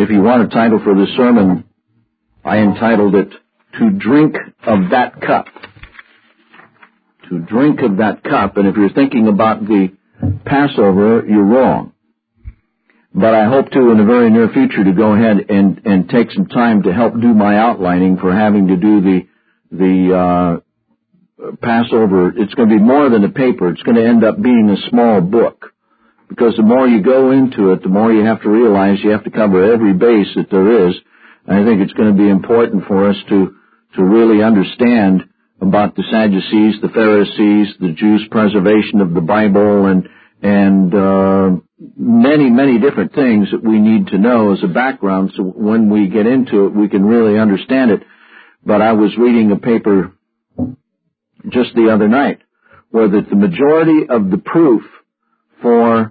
If you want a title for this sermon, I entitled it, To Drink of That Cup. To drink of that cup. And if you're thinking about the Passover, you're wrong. But I hope to, in the very near future, to go ahead and take some time to help do my outlining for having to do the Passover. It's going to be more than a paper. It's going to end up being a small book. Because the more you go into it, the more you have to realize you have to cover every base that there is. And I think it's going to be important for us to really understand about the Sadducees, the Pharisees, the Jews' preservation of the Bible, and many, many different things that we need to know as a background, so when we get into it, we can really understand it. But I was reading a paper just the other night where that the majority of the proof for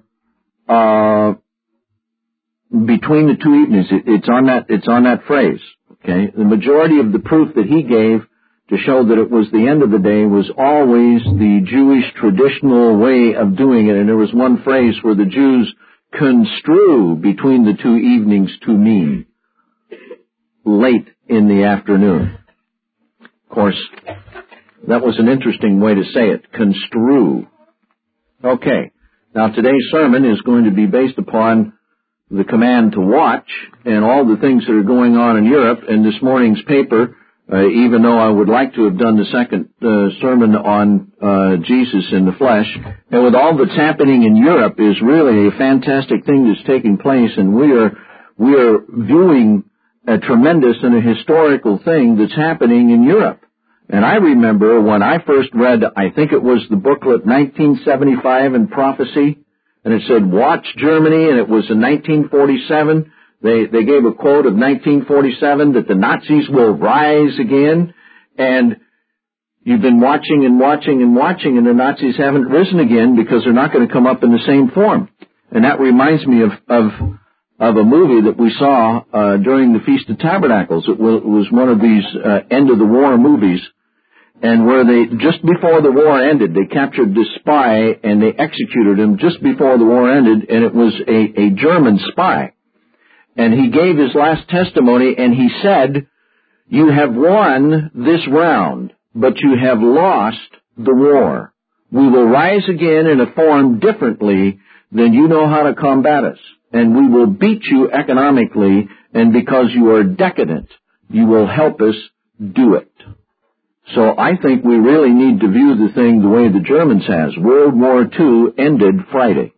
between the two evenings, it's on that phrase, okay? The majority of the proof that he gave to show that it was the end of the day was always the Jewish traditional way of doing it. And there was one phrase where the Jews construe between the two evenings to mean late in the afternoon. Of course, that was an interesting way to say it, construe. Okay, now today's sermon is going to be based upon the command to watch and all the things that are going on in Europe. And this morning's paper, even though I would like to have done the second sermon on Jesus in the flesh, and with all that's happening in Europe is really a fantastic thing that's taking place, and we are viewing a tremendous and a historical thing that's happening in Europe. And I remember when I first read, I think it was the booklet 1975 in Prophecy, and it said, Watch Germany, and it was in 1947. They gave a quote of 1947 that the Nazis will rise again, and you've been watching and watching and watching, and the Nazis haven't risen again because they're not going to come up in the same form. And that reminds me of a movie that we saw during the Feast of Tabernacles. It was one of these end-of-the-war movies, and where they, just before the war ended, they captured this spy, and they executed him just before the war ended, and it was a German spy. And he gave his last testimony, and he said, You have won this round, but you have lost the war. We will rise again in a form differently than you know how to combat us. And we will beat you economically, and because you are decadent, you will help us do it. So I think we really need to view the thing the way the Germans has. World War II ended Friday.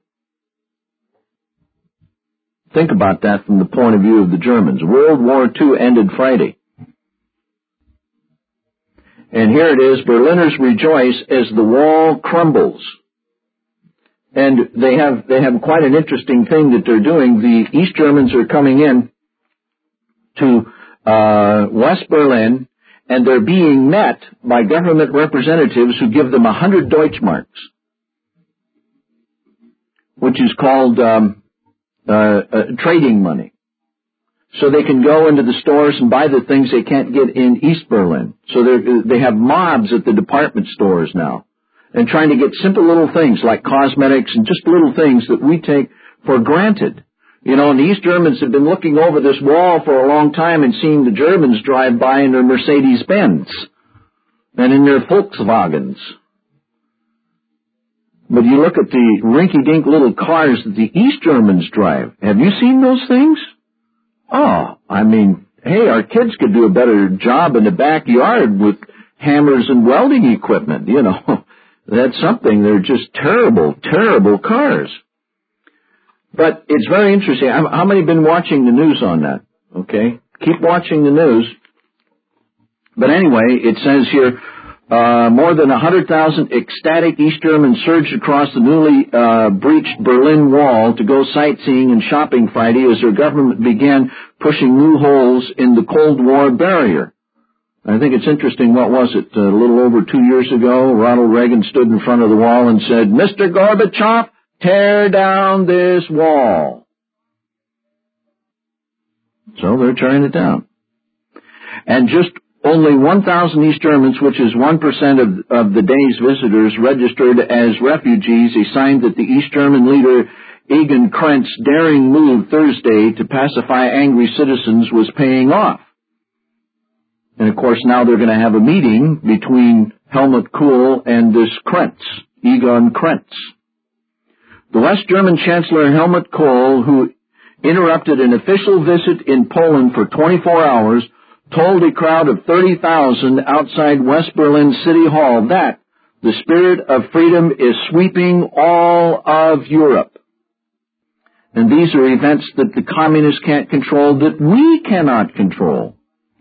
Think about that from the point of view of the Germans. World War II ended Friday. And here it is, Berliners rejoice as the wall crumbles. And they have quite an interesting thing that they're doing. The East Germans are coming in to West Berlin, and they're being met by government representatives who give them 100 Deutschmarks, which is called trading money. So they can go into the stores and buy the things they can't get in East Berlin. So they have mobs at the department stores now, and trying to get simple little things like cosmetics and just little things that we take for granted. You know, and the East Germans have been looking over this wall for a long time and seeing the Germans drive by in their Mercedes-Benz and in their Volkswagens. But you look at the rinky-dink little cars that the East Germans drive. Have you seen those things? Oh, I mean, hey, our kids could do a better job in the backyard with hammers and welding equipment, you know. That's something. They're just terrible, terrible cars. But it's very interesting. How many have been watching the news on that? Okay. Keep watching the news. But anyway, it says here, more than 100,000 ecstatic East Germans surged across the newly breached Berlin Wall to go sightseeing and shopping Friday as their government began pushing new holes in the Cold War barrier. I think it's interesting, what was it, a little over 2 years ago, Ronald Reagan stood in front of the wall and said, Mr. Gorbachev, tear down this wall. So they're tearing it down. And just only 1,000 East Germans, which is 1% of the day's visitors, registered as refugees, a sign that the East German leader Egon Krentz's daring move Thursday to pacify angry citizens was paying off. And of course now they're going to have a meeting between Helmut Kohl and this Krentz, Egon Krenz. The West German Chancellor Helmut Kohl, who interrupted an official visit in Poland for 24 hours, told a crowd of 30,000 outside West Berlin City Hall that the spirit of freedom is sweeping all of Europe. And these are events that the communists can't control, that we cannot control.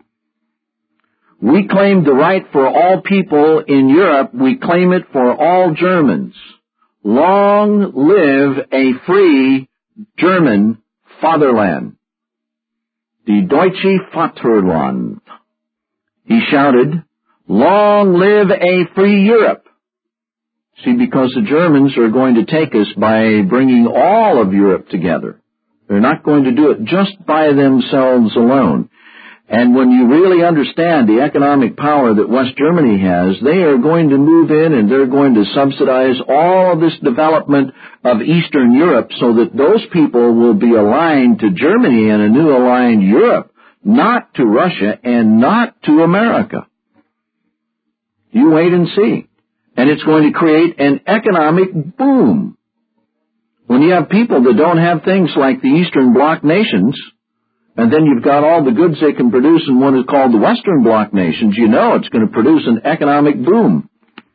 We claim the right for all people in Europe. We claim it for all Germans. Long live a free German fatherland. Die Deutsche Vaterland. He shouted, long live a free Europe. See, because the Germans are going to take us by bringing all of Europe together. They're not going to do it just by themselves alone. And when you really understand the economic power that West Germany has, they are going to move in and they're going to subsidize all of this development of Eastern Europe so that those people will be aligned to Germany and a new aligned Europe, not to Russia and not to America. You wait and see. And it's going to create an economic boom. When you have people that don't have things like the Eastern Bloc nations, and then you've got all the goods they can produce in what is called the Western Bloc nations, you know it's going to produce an economic boom.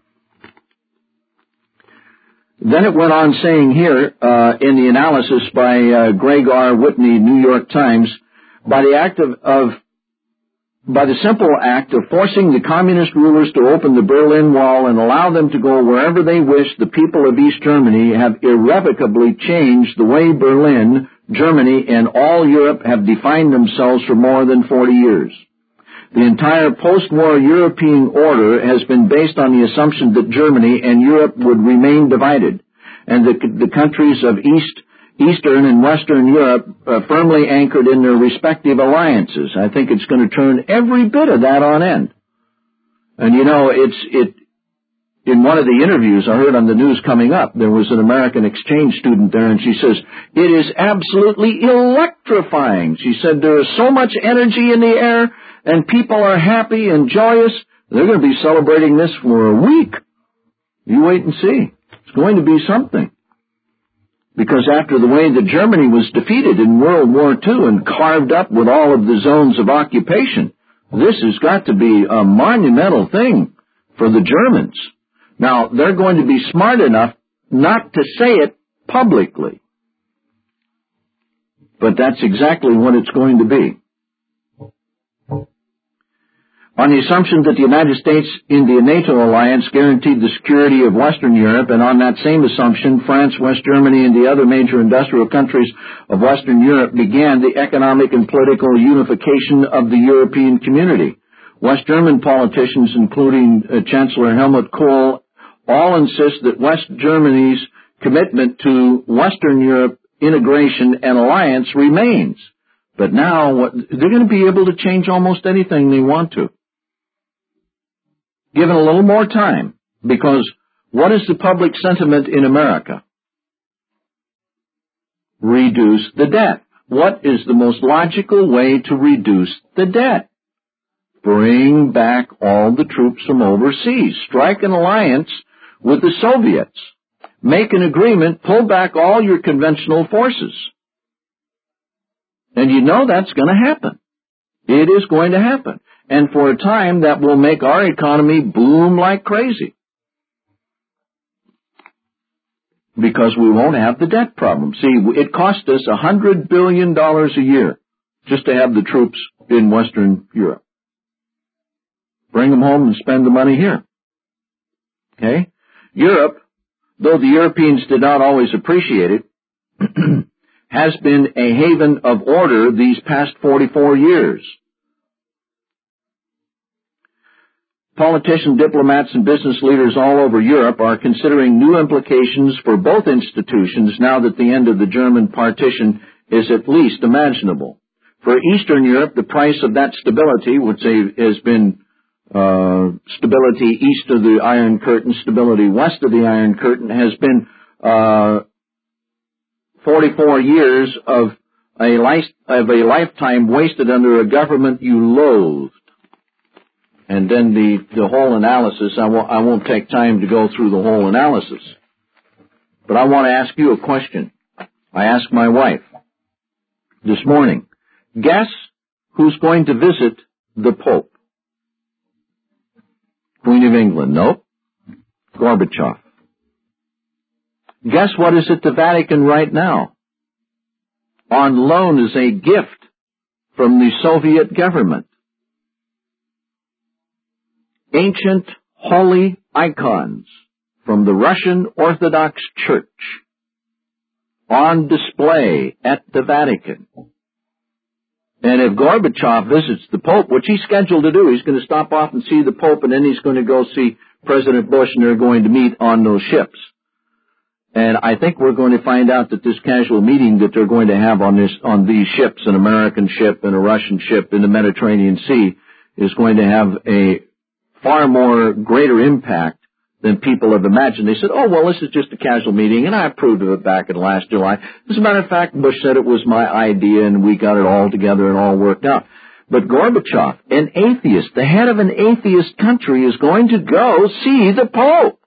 Then it went on saying here, in the analysis by Greg R. Whitney, New York Times, by the simple act of forcing the communist rulers to open the Berlin Wall and allow them to go wherever they wish, the people of East Germany have irrevocably changed the way Berlin, Germany, and all Europe have defined themselves for more than 40 years. The entire post-war European order has been based on the assumption that Germany and Europe would remain divided, and the countries of Eastern and Western Europe firmly anchored in their respective alliances. I think it's going to turn every bit of that on end. And you know, in one of the interviews I heard on the news coming up, there was an American exchange student there, and she says, it is absolutely electrifying. She said, there is so much energy in the air, and people are happy and joyous. They're going to be celebrating this for a week. You wait and see. It's going to be something. Because after the way that Germany was defeated in World War II and carved up with all of the zones of occupation, this has got to be a monumental thing for the Germans. Now, they're going to be smart enough not to say it publicly. But that's exactly what it's going to be. On the assumption that the United States in the NATO alliance guaranteed the security of Western Europe, and on that same assumption, France, West Germany, and the other major industrial countries of Western Europe began the economic and political unification of the European community. West German politicians, including Chancellor Helmut Kohl, all insist that West Germany's commitment to Western Europe integration and alliance remains. But now they're going to be able to change almost anything they want to. Given a little more time, because what is the public sentiment in America? Reduce the debt. What is the most logical way to reduce the debt? Bring back all the troops from overseas. Strike an alliance with the Soviets. Make an agreement, pull back all your conventional forces. And you know that's going to happen. It is going to happen. And for a time, that will make our economy boom like crazy. Because we won't have the debt problem. See, it cost us $100 billion a year just to have the troops in Western Europe. Bring them home and spend the money here. Okay? Europe, though the Europeans did not always appreciate it, has been a haven of order these past 44 years. Politicians, diplomats, and business leaders all over Europe are considering new implications for both institutions now that the end of the German partition is at least imaginable. For Eastern Europe, the price of that stability, which has been stability east of the Iron Curtain, stability west of the Iron Curtain, has been 44 years of a lifetime wasted under a government you loathed. And then the whole analysis, I won't take time to go through the whole analysis. But I want to ask you a question. I asked my wife this morning, guess who's going to visit the Pope? Queen of England, nope. Gorbachev. Guess what is at the Vatican right now? On loan as a gift from the Soviet government. Ancient holy icons from the Russian Orthodox Church on display at the Vatican. And if Gorbachev visits the Pope, which he's scheduled to do, he's going to stop off and see the Pope, and then he's going to go see President Bush, and they're going to meet on those ships. And I think we're going to find out that this casual meeting that they're going to have on these ships, an American ship and a Russian ship in the Mediterranean Sea, is going to have a far more greater impact than people have imagined. They said, oh, well, this is just a casual meeting, and I approved of it back in last July. As a matter of fact, Bush said it was my idea, and we got it all together and all worked out. But Gorbachev, an atheist, the head of an atheist country, is going to go see the Pope.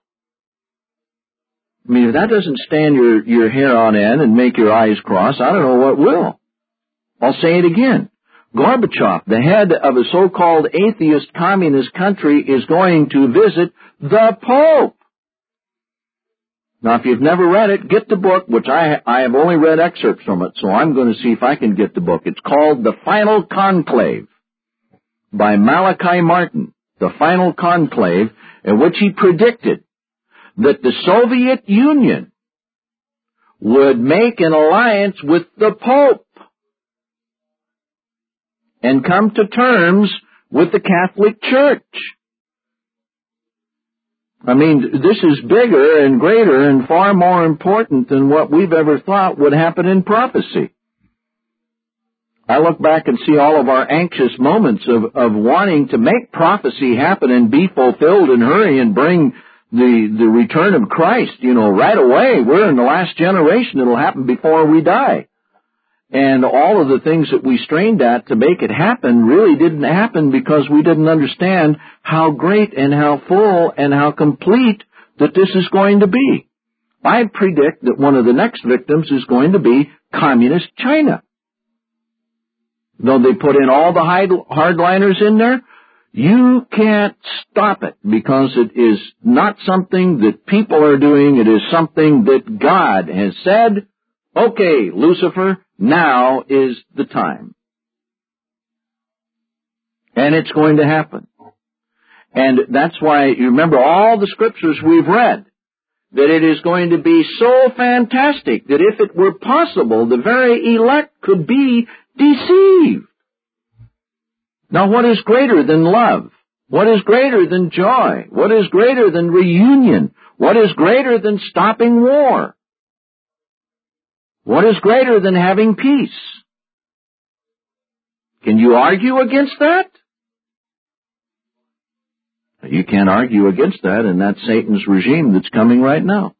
I mean, if that doesn't stand your hair on end and make your eyes cross, I don't know what will. I'll say it again. Gorbachev, the head of a so-called atheist communist country, is going to visit the Pope. Now, if you've never read it, get the book, which I have only read excerpts from it, so I'm going to see if I can get the book. It's called The Final Conclave by Malachi Martin. The Final Conclave, in which he predicted that the Soviet Union would make an alliance with the Pope and come to terms with the Catholic Church. I mean, this is bigger and greater and far more important than what we've ever thought would happen in prophecy. I look back and see all of our anxious moments of wanting to make prophecy happen and be fulfilled and hurry and bring the return of Christ, right away. We're in the last generation. It'll happen before we die. And all of the things that we strained at to make it happen really didn't happen because we didn't understand how great and how full and how complete that this is going to be. I predict that one of the next victims is going to be communist China. Though they put in all the hardliners in there, you can't stop it because it is not something that people are doing. It is something that God has said, okay, Lucifer, now is the time. And it's going to happen. And that's why you remember all the scriptures we've read, that it is going to be so fantastic that if it were possible, the very elect could be deceived. Now, what is greater than love? What is greater than joy? What is greater than reunion? What is greater than stopping war? What is greater than having peace? Can you argue against that? You can't argue against that, and that's Satan's regime that's coming right now.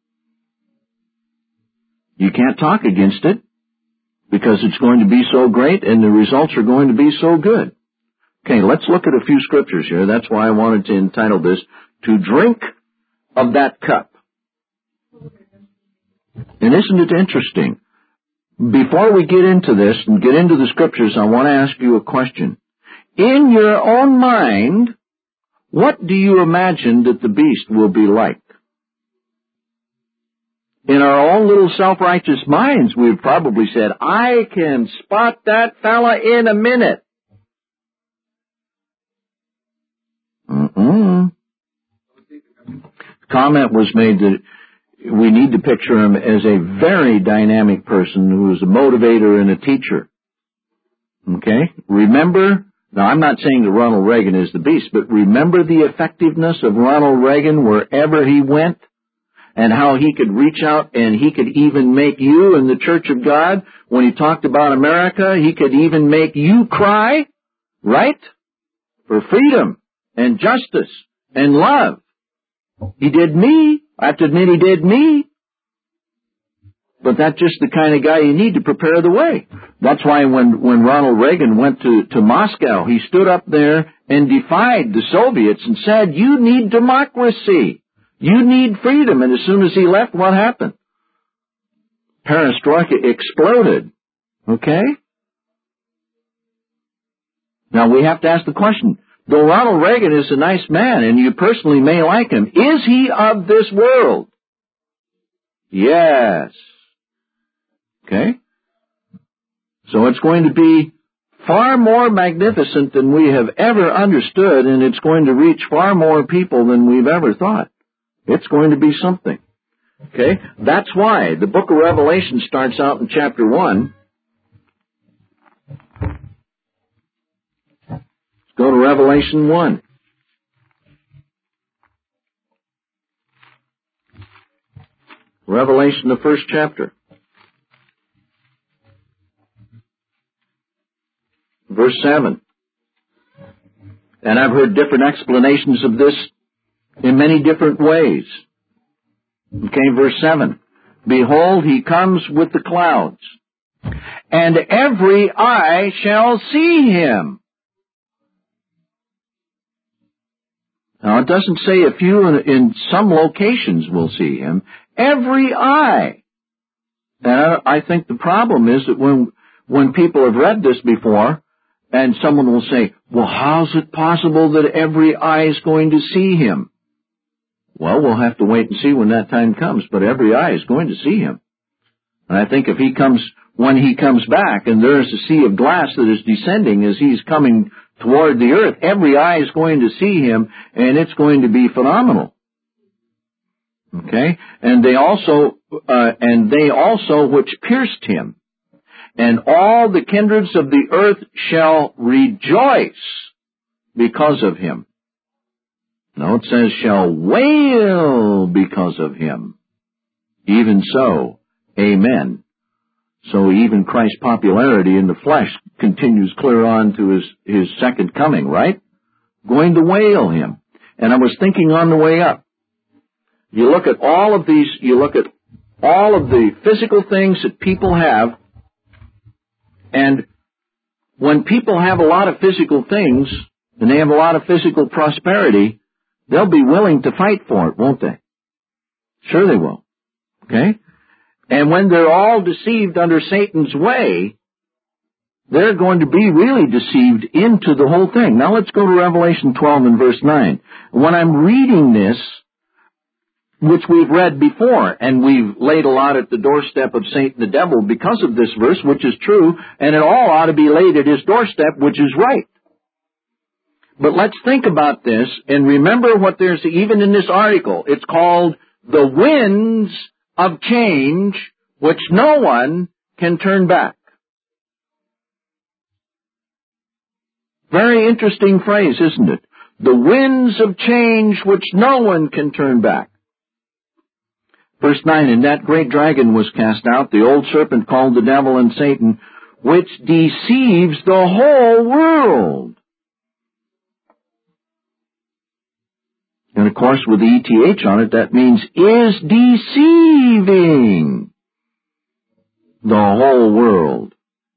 You can't talk against it because it's going to be so great and the results are going to be so good. Okay, let's look at a few scriptures here. That's why I wanted to entitle this, To Drink of That Cup. And isn't it interesting? Before we get into this and get into the scriptures, I want to ask you a question. In your own mind, what do you imagine that the beast will be like? In our own little self-righteous minds, we've probably said, I can spot that fella in a minute. Comment was made that we need to picture him as a very dynamic person who is a motivator and a teacher. Okay? Remember, now I'm not saying that Ronald Reagan is the beast, but remember the effectiveness of Ronald Reagan wherever he went and how he could reach out and he could even make you in the Church of God, when he talked about America, he could even make you cry, right? For freedom and justice and love. He did me. I have to admit he did me. But that's just the kind of guy you need to prepare the way. That's why when Ronald Reagan went to Moscow, he stood up there and defied the Soviets and said, you need democracy. You need freedom. And as soon as he left, what happened? Perestroika exploded. Okay? Now we have to ask the question, though Ronald Reagan is a nice man and you personally may like him, is he of this world? Yes. Okay? So it's going to be far more magnificent than we have ever understood, and it's going to reach far more people than we've ever thought. It's going to be something. Okay? That's why the book of Revelation starts out in chapter 1. Let's go to Revelation 1. Revelation, the first chapter. Verse 7. And I've heard different explanations of this in many different ways. Okay, verse 7. Behold, he comes with the clouds, and every eye shall see him. Now, it doesn't say a few in some locations will see him. Every eye. And I think the problem is that when people have read this before, and someone will say, well, how's it possible that every eye is going to see him? Well, we'll have to wait and see when that time comes, but every eye is going to see him. And I think when he comes back and there is a sea of glass that is descending as he's coming toward the earth, every eye is going to see him, and it's going to be phenomenal. Okay? And they also which pierced him. And all the kindreds of the earth shall rejoice because of him. No, it says shall wail because of him. Even so, amen. So even Christ's popularity in the flesh continues clear on to his second coming, right? Going to wail him. And I was thinking on the way up, you look at all of the physical things that people have, and when people have a lot of physical things, and they have a lot of physical prosperity, they'll be willing to fight for it, won't they? Sure they will. Okay? And when they're all deceived under Satan's way, they're going to be really deceived into the whole thing. Now let's go to Revelation 12 and verse 9. When I'm reading this, which we've read before, and we've laid a lot at the doorstep of Satan the devil because of this verse, which is true, and it all ought to be laid at his doorstep, which is right. But let's think about this, and remember what there's even in this article. It's called the winds of change, which no one can turn back. Very interesting phrase, isn't it? The winds of change, which no one can turn back. Verse 9, and that great dragon was cast out, the old serpent called the devil and Satan, which deceives the whole world. And of course, with the ETH on it, that means is deceiving the whole world.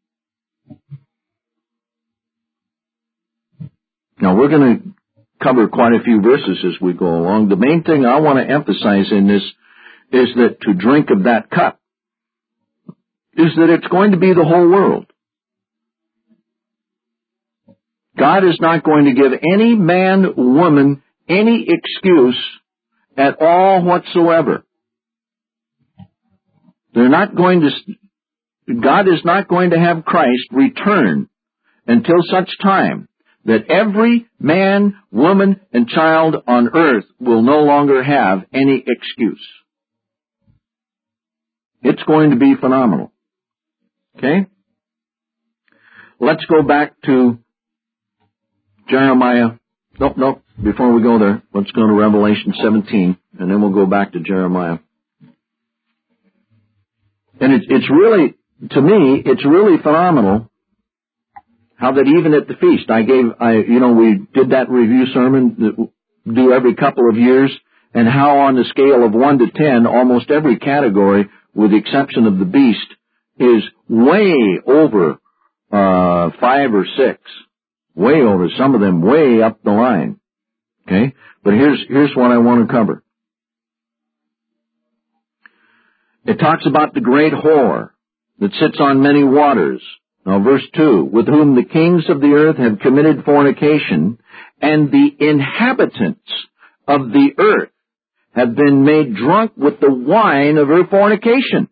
Now, we're going to cover quite a few verses as we go along. The main thing I want to emphasize in this is that to drink of that cup is that it's going to be the whole world. God is not going to give any man, woman, any excuse at all whatsoever. God is not going to have Christ return until such time that every man, woman, and child on earth will no longer have any excuse. It's going to be phenomenal. Okay? Let's go back to Jeremiah. Nope. Before we go there, let's go to Revelation 17, and then we'll go back to Jeremiah. And it's really, to me, it's really phenomenal how that even at the feast, we did that review sermon that we do every couple of years, and how on the scale of 1 to 10, almost every category with the exception of the beast, is way over 5 or 6. Way over, some of them way up the line. Okay? But here's what I want to cover. It talks about the great whore that sits on many waters. Now verse 2, with whom the kings of the earth have committed fornication, and the inhabitants of the earth have been made drunk with the wine of her fornication.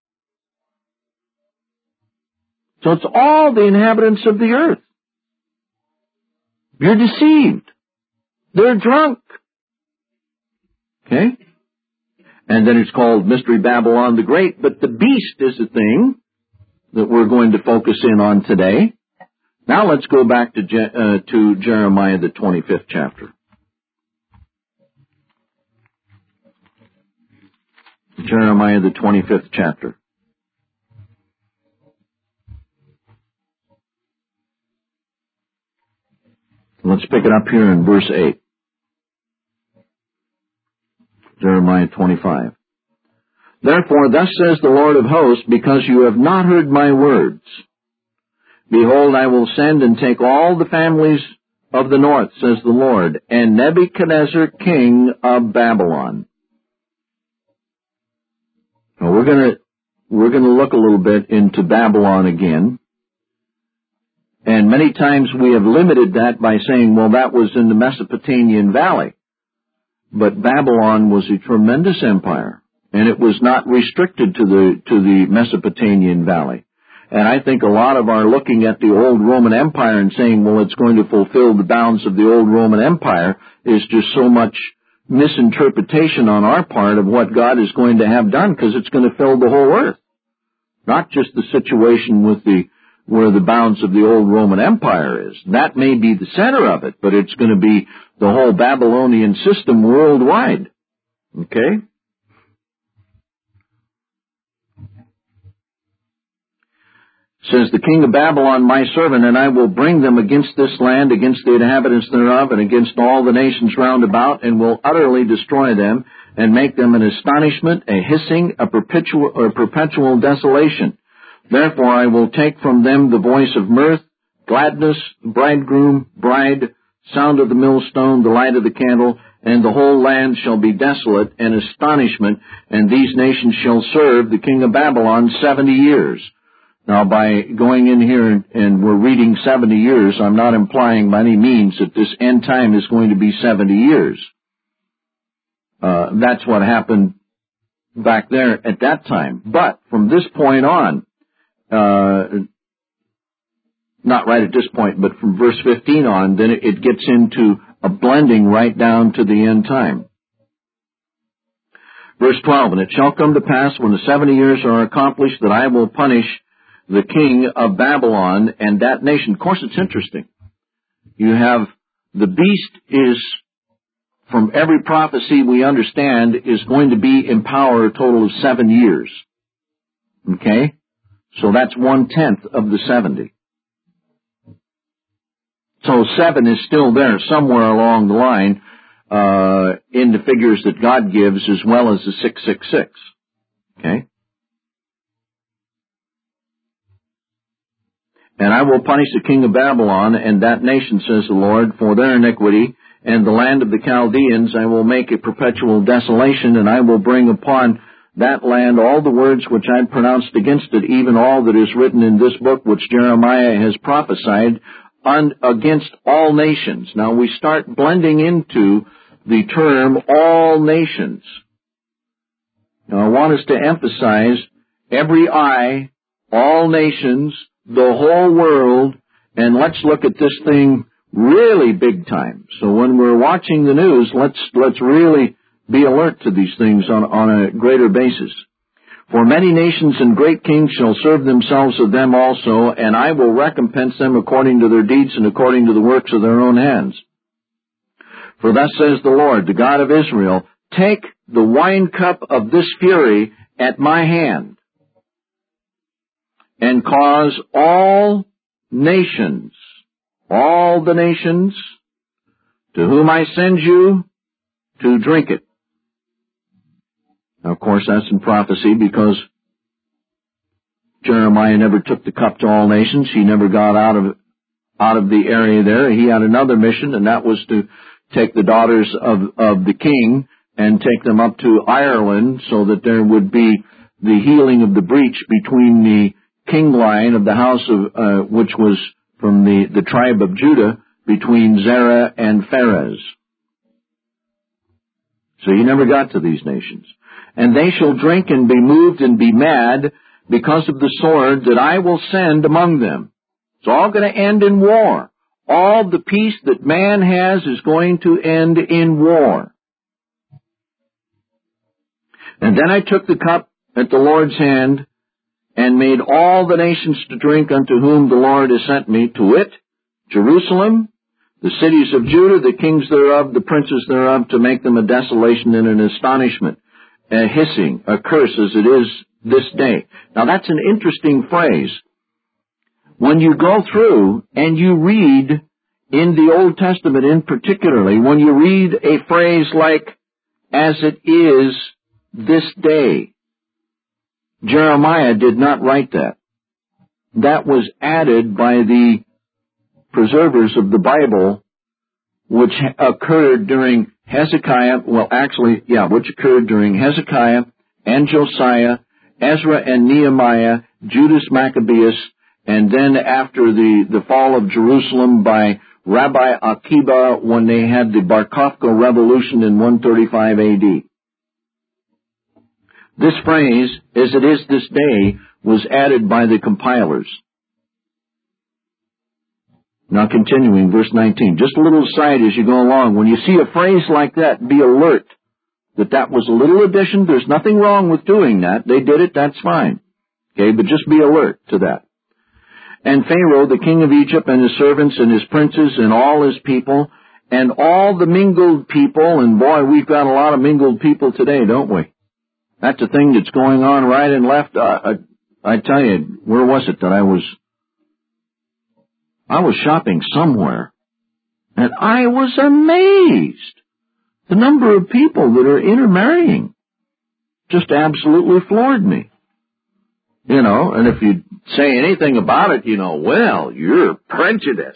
So it's all the inhabitants of the earth. You're deceived. They're drunk. Okay? And then it's called Mystery Babylon the Great, but the beast is the thing that we're going to focus in on today. Now let's go back to Jeremiah, the 25th chapter. Jeremiah, the 25th chapter. Let's pick it up here in verse 8. Jeremiah 25. Therefore, thus says the Lord of hosts, because you have not heard my words, behold, I will send and take all the families of the north, says the Lord, and Nebuchadnezzar, king of Babylon. Now we're going to look a little bit into Babylon again. And many times we have limited that by saying, well, that was in the Mesopotamian Valley. But Babylon was a tremendous empire, and it was not restricted to the Mesopotamian Valley. And I think a lot of our looking at the old Roman Empire and saying, well, it's going to fulfill the bounds of the old Roman Empire is just so much misinterpretation on our part of what God is going to have done, because it's going to fill the whole earth. Not just the situation with where the bounds of the old Roman Empire is. That may be the center of it, but it's going to be the whole Babylonian system worldwide. Okay? Says the king of Babylon, my servant, and I will bring them against this land, against the inhabitants thereof, and against all the nations round about, and will utterly destroy them, and make them an astonishment, a hissing, a perpetual desolation. Therefore I will take from them the voice of mirth, gladness, bridegroom, bride, sound of the millstone, the light of the candle, and the whole land shall be desolate and astonishment, and these nations shall serve the king of Babylon 70 years. Now, by going in here and we're reading 70 years, I'm not implying by any means that this end time is going to be 70 years. That's what happened back there at that time. But from this point on, not right at this point, but from verse 15 on, then it gets into a blending right down to the end time. Verse 12, and it shall come to pass when the 70 years are accomplished that I will punish the king of Babylon and that nation. Of course, it's interesting. You have the beast is, from every prophecy we understand, is going to be in power a total of 7 years. Okay? So that's 1/10 of the 70. So 7 is still there somewhere along the line in the figures that God gives, as well as the 666. Okay? And I will punish the king of Babylon and that nation, says the Lord, for their iniquity, and the land of the Chaldeans I will make a perpetual desolation, and I will bring upon that land all the words which I pronounced against it, even all that is written in this book which Jeremiah has prophesied, against all nations. Now we start blending into the term all nations. Now I want us to emphasize every eye, all nations, the whole world, and let's look at this thing really big time. So when we're watching the news, let's really be alert to these things on a greater basis. For many nations and great kings shall serve themselves of them also, and I will recompense them according to their deeds and according to the works of their own hands. For thus says the Lord, the God of Israel, take the wine cup of this fury at my hand, and cause all nations, all the nations to whom I send you, to drink it. Now, of course, that's in prophecy, because Jeremiah never took the cup to all nations. He never got out of the area there. He had another mission, and that was to take the daughters of the king and take them up to Ireland so that there would be the healing of the breach between the king line of the house of, which was from the tribe of Judah, between Zerah and Pharez. So he never got to these nations. And they shall drink and be moved and be mad because of the sword that I will send among them. It's all going to end in war. All the peace that man has is going to end in war. And then I took the cup at the Lord's hand and made all the nations to drink unto whom the Lord has sent me, to wit, Jerusalem, the cities of Judah, the kings thereof, the princes thereof, to make them a desolation and an astonishment, a hissing, a curse, as it is this day. Now that's an interesting phrase. When you go through and you read in the Old Testament in particularly, when you read a phrase like, as it is this day, Jeremiah did not write that. That was added by the preservers of the Bible, which occurred during Hezekiah, which occurred during Hezekiah and Josiah, Ezra and Nehemiah, Judas Maccabeus, and then after the fall of Jerusalem by Rabbi Akiba when they had the Bar Kokhba revolution in 135 AD. This phrase, as it is this day, was added by the compilers. Now continuing, verse 19. Just a little aside as you go along. When you see a phrase like that, be alert that was a little addition. There's nothing wrong with doing that. They did it, that's fine. Okay, but just be alert to that. And Pharaoh, the king of Egypt, and his servants, and his princes, and all his people, and all the mingled people, and boy, we've got a lot of mingled people today, don't we? That's a thing that's going on right and left. I tell you, where was it that I was shopping somewhere, and I was amazed. The number of people that are intermarrying just absolutely floored me. You know, and if you say anything about it, well, you're prejudiced.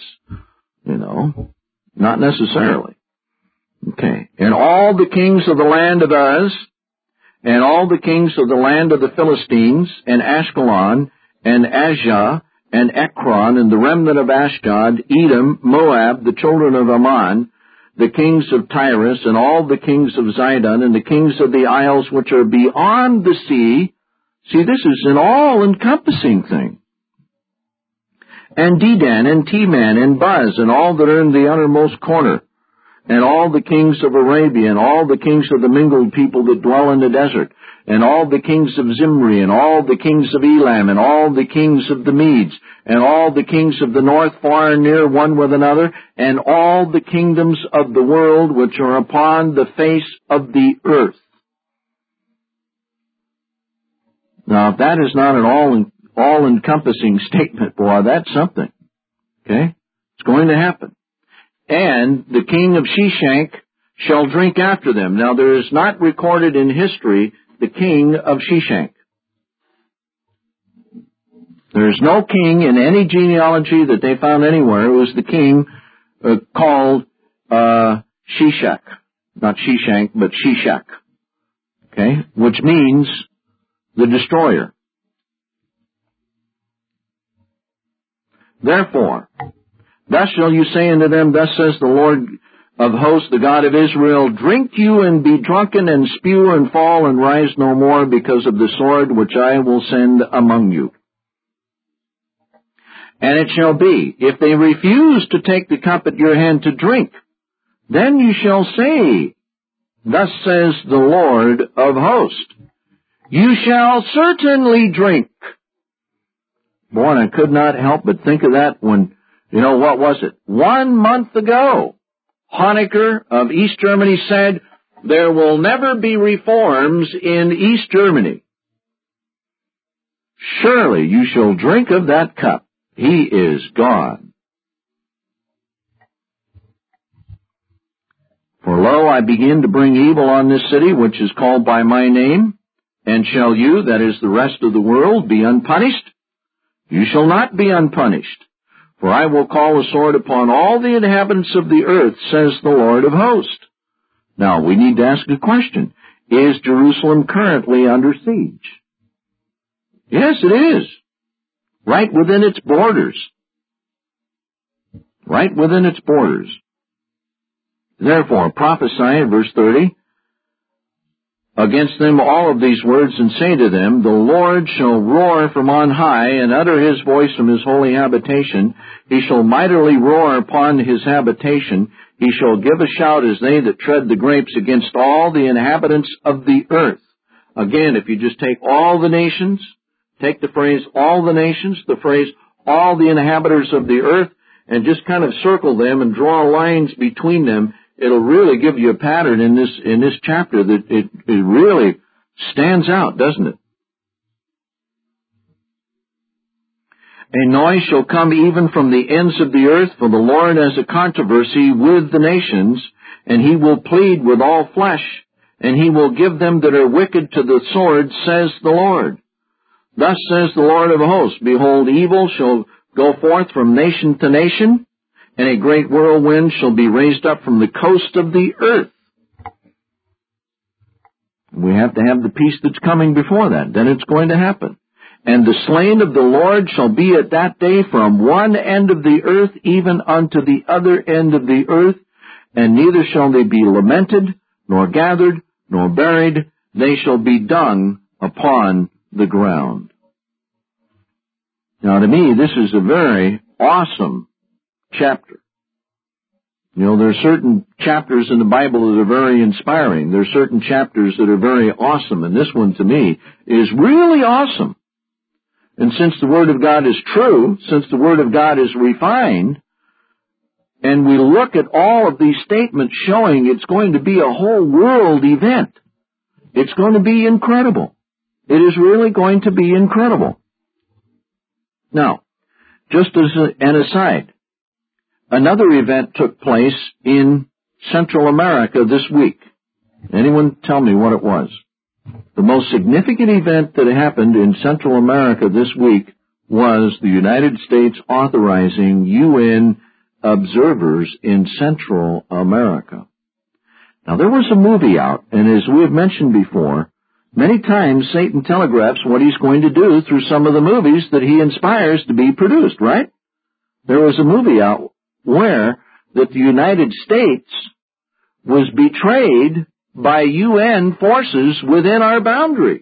Not necessarily. Okay. And all the kings of the land of Uz, and all the kings of the land of the Philistines, and Ashkelon, and Ajah, and Ekron, and the remnant of Ashdod, Edom, Moab, the children of Ammon, the kings of Tyrus, and all the kings of Zidon, and the kings of the isles which are beyond the sea. See, this is an all-encompassing thing. And Dedan, and Teman, and Buz, and all that are in the uttermost corner, and all the kings of Arabia, and all the kings of the mingled people that dwell in the desert, and all the kings of Zimri, and all the kings of Elam, and all the kings of the Medes, and all the kings of the north far and near one with another, and all the kingdoms of the world which are upon the face of the earth. Now, if that is not an all-encompassing statement, boy, that's something. Okay? It's going to happen. And the king of Sheshank shall drink after them. Now, there is not recorded in history the king of Sheshank. There is no king in any genealogy that they found anywhere. It was the king called Sheshach. Not Sheshank, but Sheshach. Okay? Which means the destroyer. Therefore, thus shall you say unto them, thus says the Lord of hosts, the God of Israel, drink you and be drunken and spew and fall and rise no more because of the sword which I will send among you. And it shall be, if they refuse to take the cup at your hand to drink, then you shall say, thus says the Lord of hosts, you shall certainly drink. Boy, and I could not help but think of that when, what was it? 1 month ago, Honecker of East Germany said, there will never be reforms in East Germany. Surely you shall drink of that cup. He is gone. For lo, I begin to bring evil on this city, which is called by my name, and shall you, that is the rest of the world, be unpunished? You shall not be unpunished, for I will call a sword upon all the inhabitants of the earth, says the Lord of hosts. Now, we need to ask a question. Is Jerusalem currently under siege? Yes, it is. Right within its borders. Right within its borders. Therefore, prophesy, verse 30, against them all of these words, and say to them, the Lord shall roar from on high, and utter his voice from his holy habitation. He shall mightily roar upon his habitation. He shall give a shout as they that tread the grapes against all the inhabitants of the earth. Again, if you just take all the nations, take the phrase all the nations, the phrase all the inhabitants of the earth, and just kind of circle them and draw lines between them, it'll really give you a pattern in this chapter that it really stands out, doesn't it? A noise shall come even from the ends of the earth, for the Lord has a controversy with the nations, and he will plead with all flesh, and he will give them that are wicked to the sword, says the Lord. Thus says the Lord of hosts, behold, evil shall go forth from nation to nation, and a great whirlwind shall be raised up from the coast of the earth. We have to have the peace that's coming before that. Then it's going to happen. And the slain of the Lord shall be at that day from one end of the earth even unto the other end of the earth, and neither shall they be lamented, nor gathered, nor buried. They shall be dung upon the ground. Now, to me, this is a very awesome chapter. You know, there are certain chapters in the Bible that are very inspiring. There are certain chapters that are very awesome, and this one, to me, is really awesome. And since the Word of God is true, since the Word of God is refined, and we look at all of these statements showing it's going to be a whole world event, it's going to be incredible. It is really going to be incredible. Now, just as an aside, another event took place in Central America this week. Anyone tell me what it was? The most significant event that happened in Central America this week was the United States authorizing UN observers in Central America. Now, there was a movie out, and as we have mentioned before, many times Satan telegraphs what he's going to do through some of the movies that he inspires to be produced, right? There was a movie out where that the United States was betrayed by UN forces within our boundaries.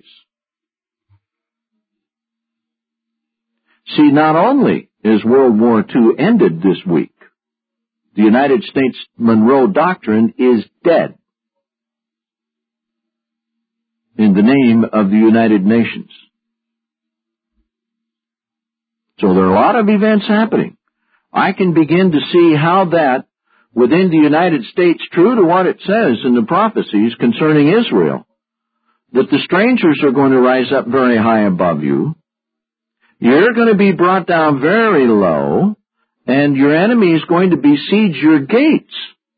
See, not only is World War II ended this week, the United States Monroe Doctrine is dead in the name of the United Nations. So there are a lot of events happening. I can begin to see how that within the United States, true to what it says in the prophecies concerning Israel, that the strangers are going to rise up very high above you. You're going to be brought down very low, and your enemy is going to besiege your gates.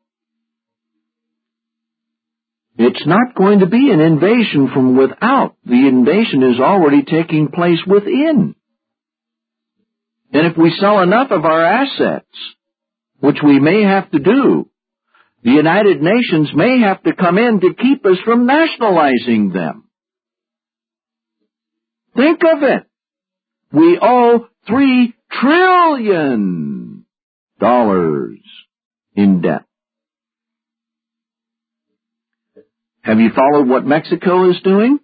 It's not going to be an invasion from without. The invasion is already taking place within. And if we sell enough of our assets, which we may have to do, the United Nations may have to come in to keep us from nationalizing them. Think of it. We owe $3 trillion in debt. Have you followed what Mexico is doing?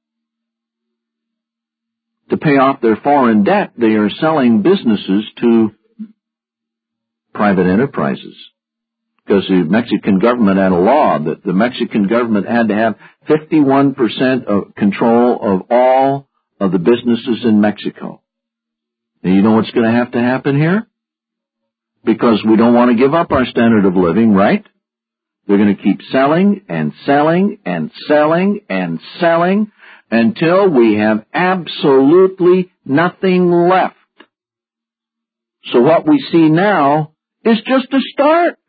To pay off their foreign debt, they are selling businesses to private enterprises. Because the Mexican government had a law that the Mexican government had to have 51% of control of all of the businesses in Mexico. And you know what's going to happen here? Because we don't want to give up our standard of living, right? They're going to keep selling and selling and selling and selling until we have absolutely nothing left. So what we see now is just a start.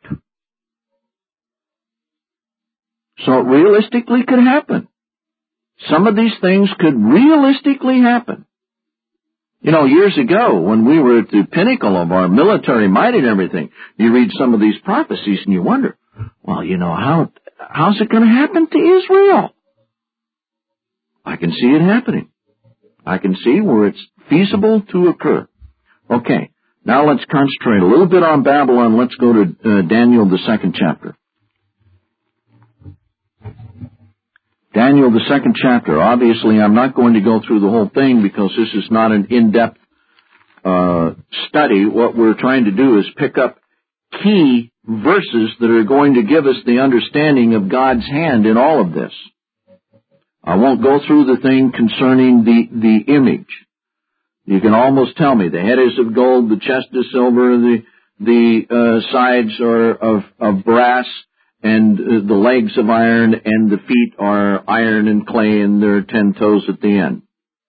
So it realistically could happen. Some of these things could realistically happen. You know, years ago, when we were at the pinnacle of our military might and everything, you read some of these prophecies and you wonder, well, you know, how's it going to happen to Israel? I can see it happening. I can see where it's feasible to occur. Okay, now let's concentrate a little bit on Babylon. Let's go to Daniel, the 2nd chapter. Daniel, the 2nd chapter. Obviously, I'm not going to go through the whole thing because this is not an in-depth study. What we're trying to do is pick up key verses that are going to give us the understanding of God's hand in all of this. I won't go through the thing concerning the image. You can almost tell me the head is of gold, the chest is silver, the sides are of brass, and the legs of iron, and the feet are iron and clay, and there are 10 toes at the end.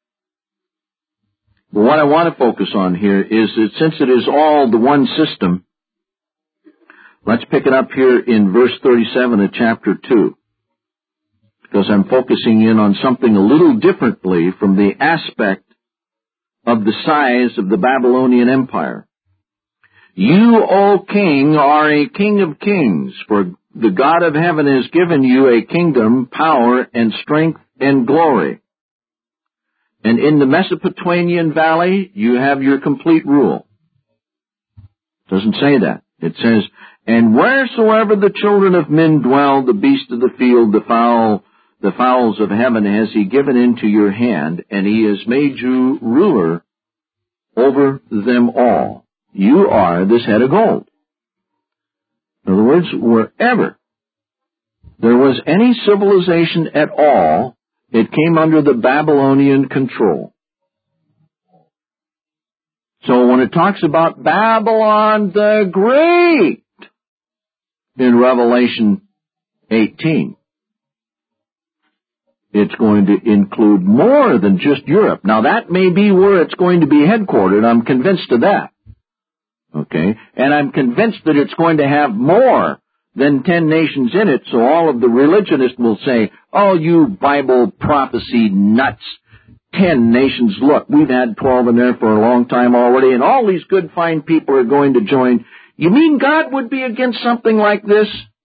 But what I want to focus on here is that since it is all the one system, let's pick it up here in verse 37 of chapter 2. Because I'm focusing in on something a little differently from the aspect of the size of the Babylonian Empire. You, O king, are a king of kings, for the God of heaven has given you a kingdom, power, and strength, and glory. And in the Mesopotamian valley, you have your complete rule. It doesn't say that. It says, and wheresoever the children of men dwell, the beast of the field, the fowls of heaven has he given into your hand, and he has made you ruler over them all. You are this head of gold. In other words, wherever there was any civilization at all, it came under the Babylonian control. So when it talks about Babylon the Great in Revelation 18, it's going to include more than just Europe. Now, that may be where it's going to be headquartered. I'm convinced of that. Okay? And I'm convinced that it's going to have more than 10 nations in it, so all of the religionists will say, oh, you Bible prophecy nuts, 10 nations. Look, we've had 12 in there for a long time already, and all these good, fine people are going to join. You mean God would be against something like this?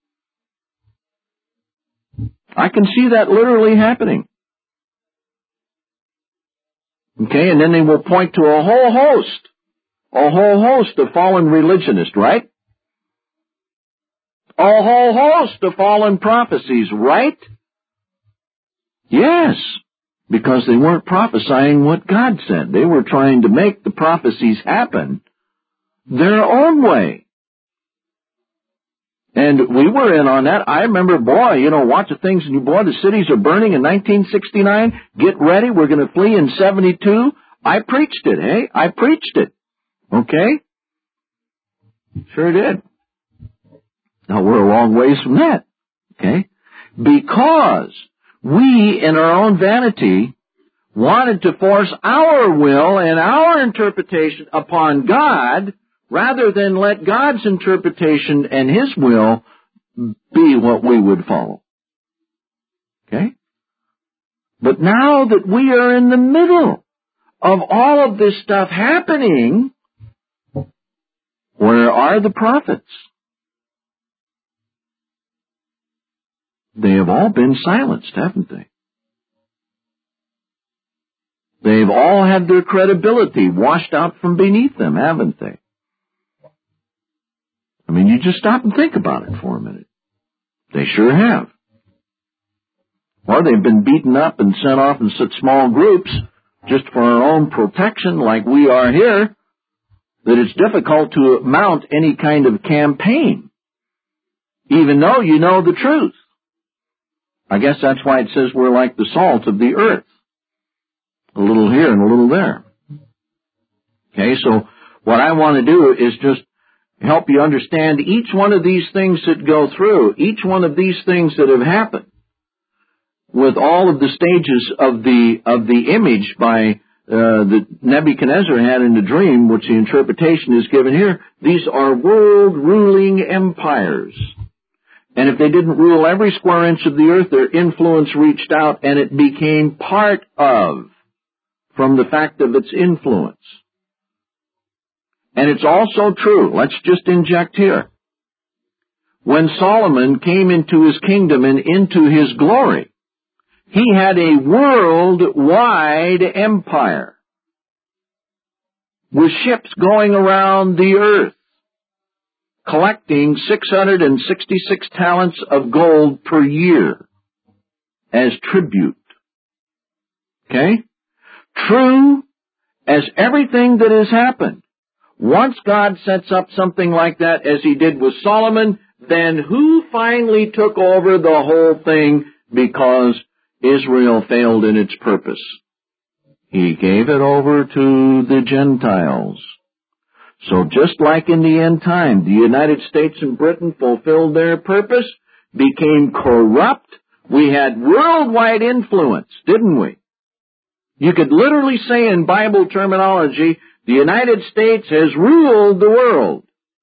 I can see that literally happening. Okay, and then they will point to a whole host of fallen religionists, right? A whole host of fallen prophecies, right? Yes, because they weren't prophesying what God said. They were trying to make the prophecies happen their own way. And we were in on that. I remember, watch the things, and the cities are burning in 1969. Get ready, we're going to flee in 72. I preached it, hey? I preached it. Okay? Sure did. Now, we're a long ways from that. Okay? Because we, in our own vanity, wanted to force our will and our interpretation upon God, rather than let God's interpretation and His will be what we would follow. Okay? But now that we are in the middle of all of this stuff happening, where are the prophets? They have all been silenced, haven't they? They've all had their credibility washed out from beneath them, haven't they? I mean, you just stop and think about it for a minute. They sure have. Or they've been beaten up and sent off in such small groups, just for our own protection, like we are here, that it's difficult to mount any kind of campaign, even though you know the truth. I guess that's why it says we're like the salt of the earth. A little here and a little there. Okay, so what I want to do is just help you understand each one of these things that go through, each one of these things that have happened, with all of the stages of the image by that Nebuchadnezzar had in the dream, which the interpretation is given here. These are world-ruling empires. And if they didn't rule every square inch of the earth, their influence reached out and it became part of from the fact of its influence. And it's also true, let's just inject here, when Solomon came into his kingdom and into his glory, he had a worldwide empire with ships going around the earth, collecting 666 talents of gold per year as tribute. Okay? True as everything that has happened. Once God sets up something like that, as he did with Solomon, then who finally took over the whole thing because Israel failed in its purpose? He gave it over to the Gentiles. So just like in the end time, the United States and Britain fulfilled their purpose, became corrupt. We had worldwide influence, didn't we? You could literally say in Bible terminology, the United States has ruled the world.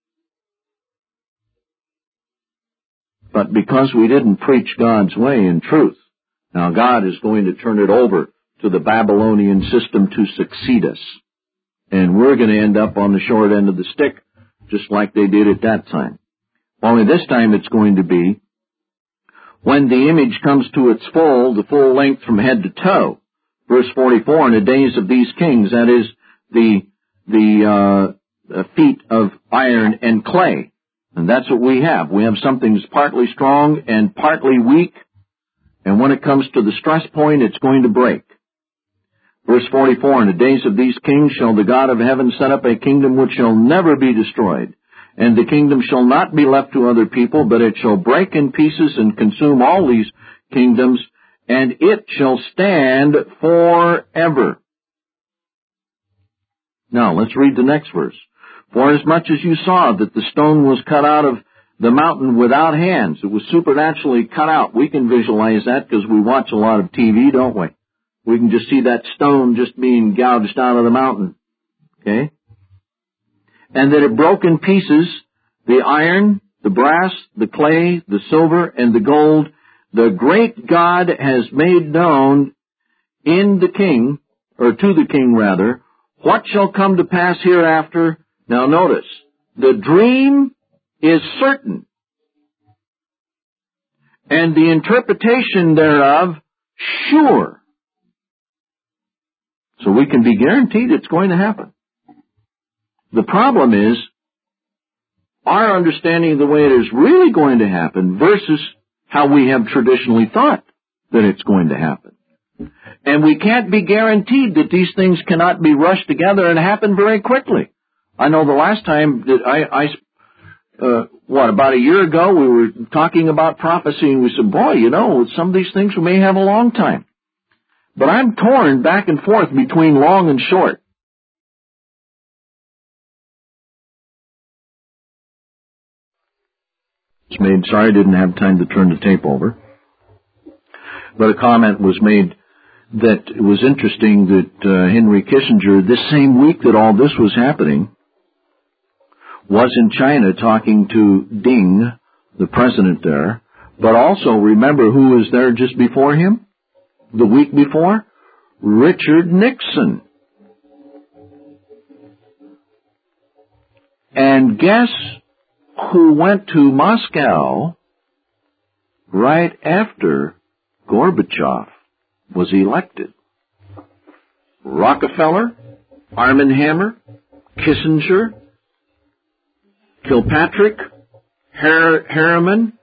But because we didn't preach God's way in truth, now God is going to turn it over to the Babylonian system to succeed us. And we're going to end up on the short end of the stick, just like they did at that time. Only this time it's going to be when the image comes to its the full length from head to toe. Verse 44, in the days of these kings, that is the feet of iron and clay. And that's what we have. We have something that's partly strong and partly weak. And when it comes to the stress point, it's going to break. Verse 44, in the days of these kings shall the God of heaven set up a kingdom which shall never be destroyed. And the kingdom shall not be left to other people, but it shall break in pieces and consume all these kingdoms, and it shall stand forever. Now, let's read the next verse. For as much as you saw that the stone was cut out of the mountain without hands, it was supernaturally cut out. We can visualize that because we watch a lot of TV, don't we? We can just see that stone just being gouged out of the mountain. Okay? And that it broke in pieces the iron, the brass, the clay, the silver, and the gold. The great God has made known in the king, or to the king rather, what shall come to pass hereafter. Now notice, the dream is certain, and the interpretation thereof sure. So we can be guaranteed it's going to happen. The problem is our understanding of the way it is really going to happen versus how we have traditionally thought that it's going to happen. And we can't be guaranteed that these things cannot be rushed together and happen very quickly. I know the last time that about a year ago, we were talking about prophecy, and we said, boy, some of these things we may have a long time. But I'm torn back and forth between long and short. It's made, sorry I didn't have time to turn the tape over. But a comment was made that it was interesting that Henry Kissinger, this same week that all this was happening, was in China talking to Ding, the president there, but also remember who was there just before him? The week before? Richard Nixon. And guess who went to Moscow right after Gorbachev was elected? Rockefeller, Arm & Hammer, Kissinger, Kilpatrick, Harriman,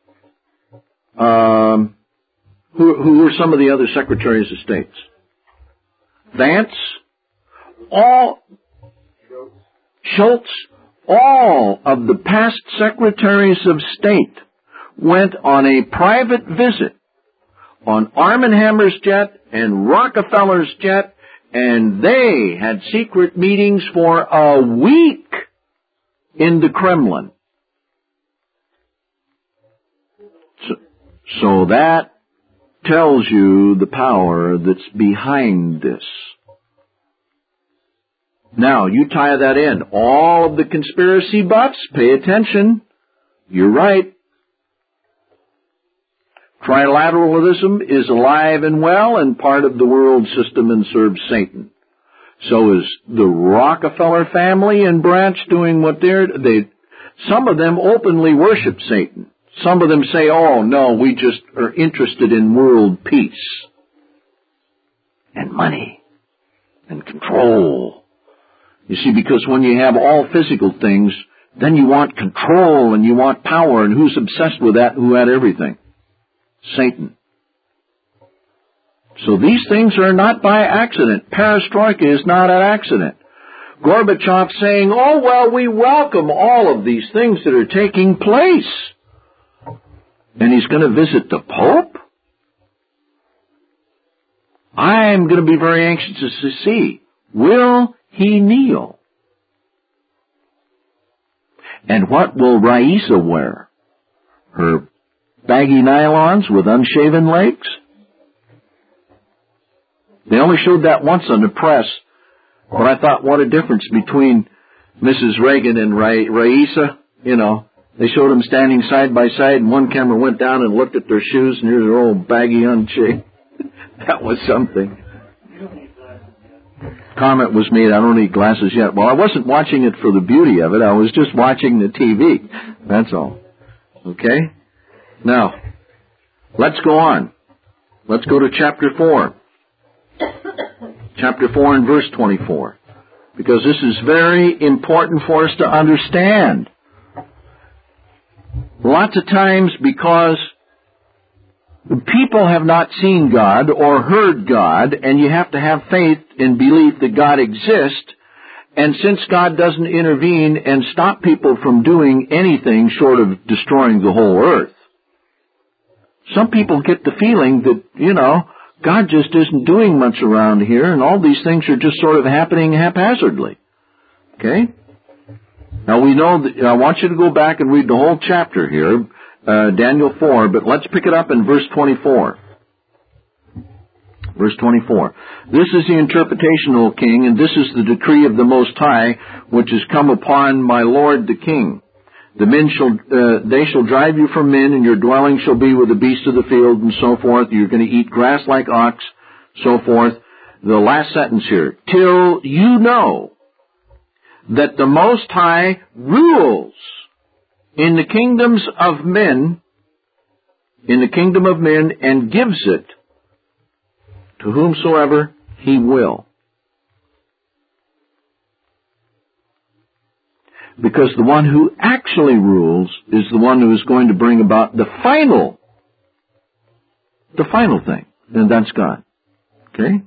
who were some of the other secretaries of states? Vance, Schultz, all of the past secretaries of state went on a private visit on Arm & Hammer's jet and Rockefeller's jet, and they had secret meetings for a week in the Kremlin. So that tells you the power that's behind this. Now, you tie that in. All of the conspiracy buffs, pay attention. You're right. Trilateralism is alive and well and part of the world system and serves Satan. So is the Rockefeller family and branch doing what some of them openly worship Satan. Some of them say, oh, no, we just are interested in world peace and money and control. You see, because when you have all physical things, then you want control and you want power, and who's obsessed with that, who had everything? Satan. So these things are not by accident. Perestroika is not an accident. Gorbachev saying, oh, well, we welcome all of these things that are taking place. And he's going to visit the Pope? I'm going to be very anxious to see, will he kneel? And what will Raisa wear? Her baggy nylons with unshaven legs? They only showed that once on the press, but I thought, what a difference between Mrs. Reagan and Raisa. You know, they showed them standing side by side, and one camera went down and looked at their shoes, and here's their old baggy, unshaved. That was something. Comment was made, I don't need glasses yet. Well, I wasn't watching it for the beauty of it. I was just watching the TV. That's all. Okay? Now, let's go on. Let's go to chapter 4. Chapter 4 and verse 24. Because this is very important for us to understand. Lots of times, because people have not seen God or heard God, and you have to have faith and belief that God exists, and since God doesn't intervene and stop people from doing anything short of destroying the whole earth, some people get the feeling that, you know, God just isn't doing much around here, and all these things are just sort of happening haphazardly. Okay? Now we know that, I want you to go back and read the whole chapter here, Daniel 4, but let's pick it up in verse 24. Verse 24. This is the interpretation, O king, and this is the decree of the Most High, which has come upon my lord the king. They shall drive you from men, and your dwelling shall be with the beasts of the field, and so forth. You're going to eat grass like ox, so forth. The last sentence here. Till you know that the Most High rules in the kingdoms of men, and gives it to whomsoever he will. Because the one who actually rules is the one who is going to bring about the final thing, and that's God. Okay?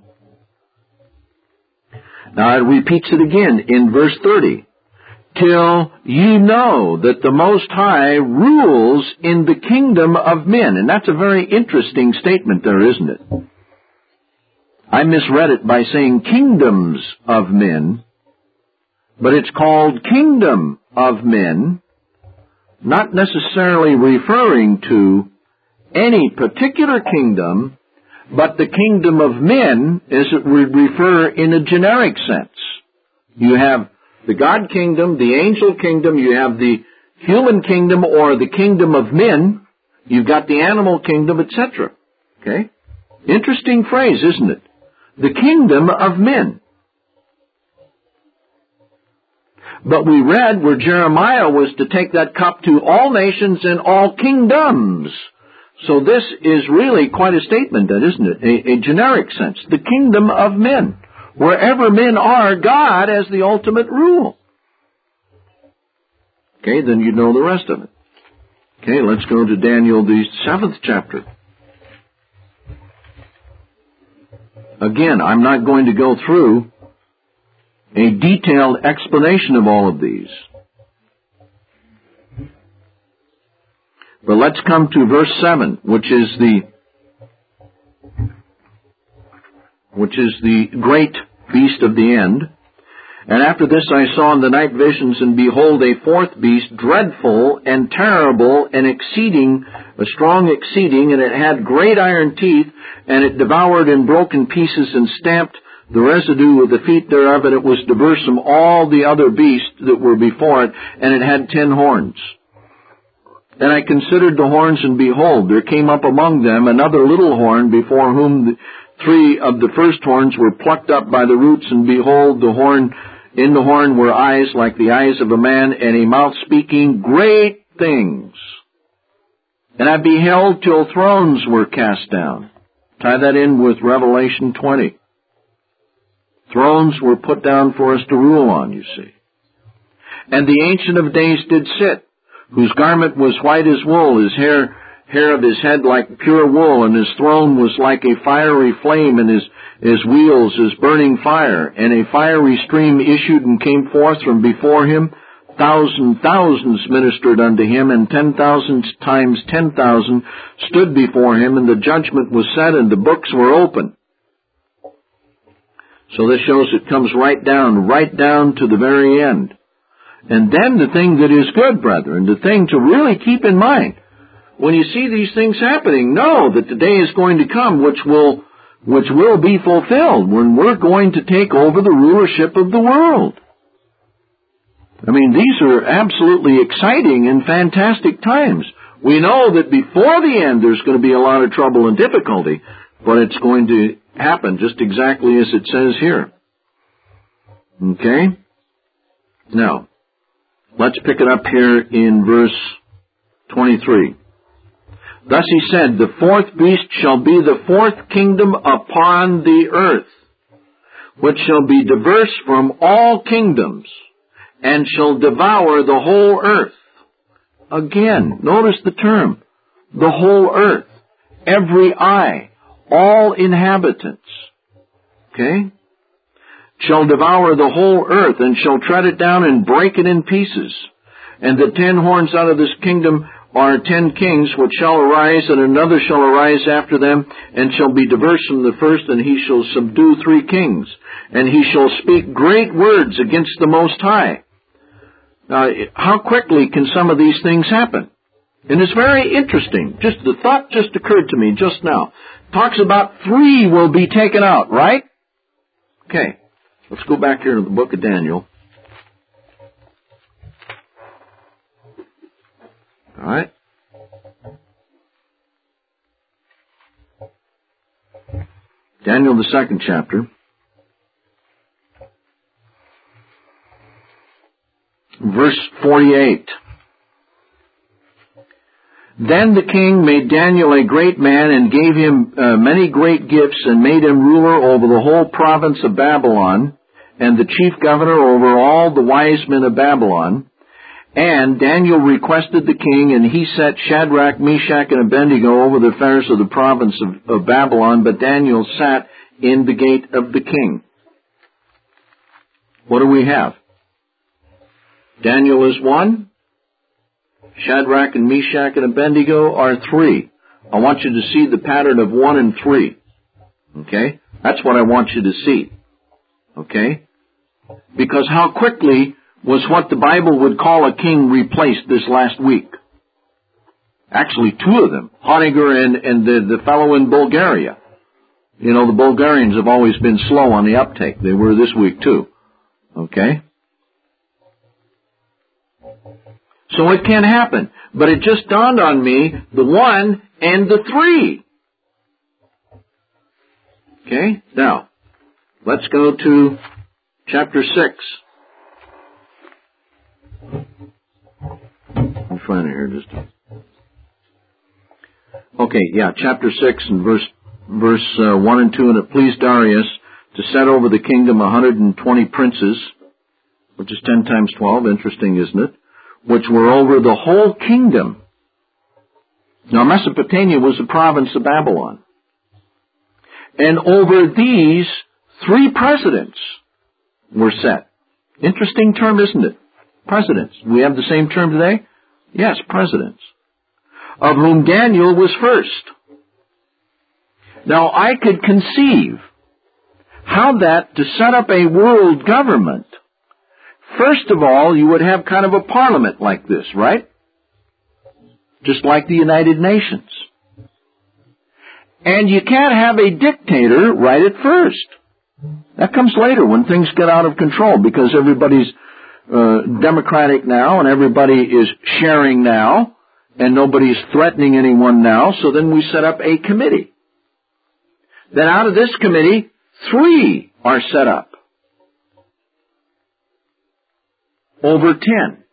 Now it repeats it again in verse 30. Till you know that the Most High rules in the kingdom of men. And that's a very interesting statement there, isn't it? I misread it by saying kingdoms of men, but it's called kingdom of men, not necessarily referring to any particular kingdom, but the kingdom of men as it would refer in a generic sense. You have the God kingdom, the angel kingdom, you have the human kingdom or the kingdom of men, you've got the animal kingdom, etc. Okay? Interesting phrase, isn't it? The kingdom of men. But we read where Jeremiah was to take that cup to all nations and all kingdoms. So this is really quite a statement, then, isn't it? A generic sense. The kingdom of men. Wherever men are, God has the ultimate rule. Okay, then you know the rest of it. Okay, let's go to Daniel, the 7th chapter. Again, I'm not going to go through a detailed explanation of all of these. But let's come to verse 7, which is the great beast of the end. And after this I saw in the night visions, and behold, a fourth beast, dreadful and terrible and exceeding, a strong exceeding, and it had great iron teeth, and it devoured and broke in pieces and stamped the residue of the feet thereof, and it was diverse from all the other beasts that were before it, and it had 10 horns. And I considered the horns, and behold, there came up among them another little horn, before whom the 3 of the first horns were plucked up by the roots, and behold, in the horn were eyes like the eyes of a man, and a mouth speaking great things. And I beheld till thrones were cast down. Tie that in with Revelation 20. Thrones were put down for us to rule on, you see. And the Ancient of Days did sit, whose garment was white as wool, his hair of his head like pure wool, and his throne was like a fiery flame, and his wheels as burning fire. And a fiery stream issued and came forth from before him. Thousands ministered unto him, and 10,000 times 10,000 stood before him, and the judgment was set, and the books were open. So this shows it comes right down to the very end. And then the thing that is good, brethren, the thing to really keep in mind, when you see these things happening, know that the day is going to come which will be fulfilled, when we're going to take over the rulership of the world. I mean, these are absolutely exciting and fantastic times. We know that before the end there's going to be a lot of trouble and difficulty, but it's going to happen just exactly as it says here. Okay? Now, let's pick it up here in verse 23. Thus he said, the 4th beast shall be the 4th kingdom upon the earth, which shall be diverse from all kingdoms, and shall devour the whole earth. Again, notice the term, the whole earth, every eye, all inhabitants. Okay? Shall devour the whole earth, and shall tread it down and break it in pieces. And the 10 horns out of this kingdom are 10 kings which shall arise, and another shall arise after them, and shall be diverse from the first, and he shall subdue 3 kings. And he shall speak great words against the Most High. Now, how quickly can some of these things happen? And it's very interesting. Just the thought just occurred to me just now. Talks about 3 will be taken out, right? Okay. Let's go back here to the book of Daniel. All right. Daniel, the 2nd chapter. Verse 48. Then the king made Daniel a great man, and gave him many great gifts, and made him ruler over the whole province of Babylon, and the chief governor over all the wise men of Babylon. And Daniel requested the king, and he set Shadrach, Meshach, and Abednego over the affairs of the province of Babylon, but Daniel sat in the gate of the king. What do we have? Daniel is 1. Shadrach and Meshach and Abednego are 3. I want you to see the pattern of 1 and 3. Okay? That's what I want you to see. Okay? Because how quickly was what the Bible would call a king replaced this last week? Actually, 2 of them. Honegger and the fellow in Bulgaria. You know, the Bulgarians have always been slow on the uptake. They were this week too. Okay? So it can happen. But it just dawned on me, the 1 and the 3. Okay? Now, let's go to chapter 6. I'll find it here just chapter 6 and verse 1 and 2. And it pleased Darius to set over the kingdom 120 princes, which is 10 times 12. Interesting, isn't it? Which were over the whole kingdom. Now, Mesopotamia was a province of Babylon. And over these 3 presidents were set. Interesting term, isn't it? Presidents. We have the same term today? Yes, presidents. Of whom Daniel was first. Now, I could conceive how that to set up a world government, first of all, you would have kind of a parliament like this, right? Just like the United Nations. And you can't have a dictator right at first. That comes later when things get out of control, because everybody's democratic now and everybody is sharing now. and nobody's threatening anyone now, so then we set up a committee. Then out of this committee, 3 are set up. Over 10.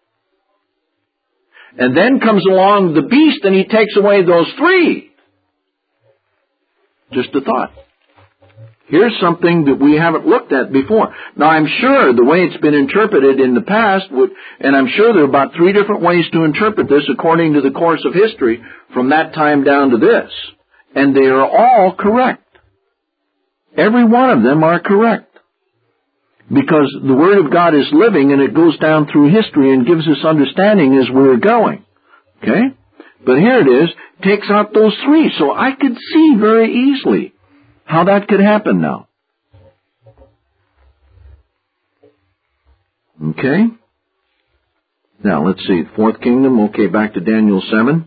And then comes along the beast and he takes away those 3. Just a thought. Here's something that we haven't looked at before. Now, I'm sure the way it's been interpreted in the past, and I'm sure there are about 3 different ways to interpret this according to the course of history from that time down to this. And they are all correct. Every one of them are correct. Because the Word of God is living and it goes down through history and gives us understanding as we're going. Okay? But here it is, takes out those 3. So I could see very easily how that could happen now. Okay? Now, let's see. 4th kingdom, okay, back to Daniel 7.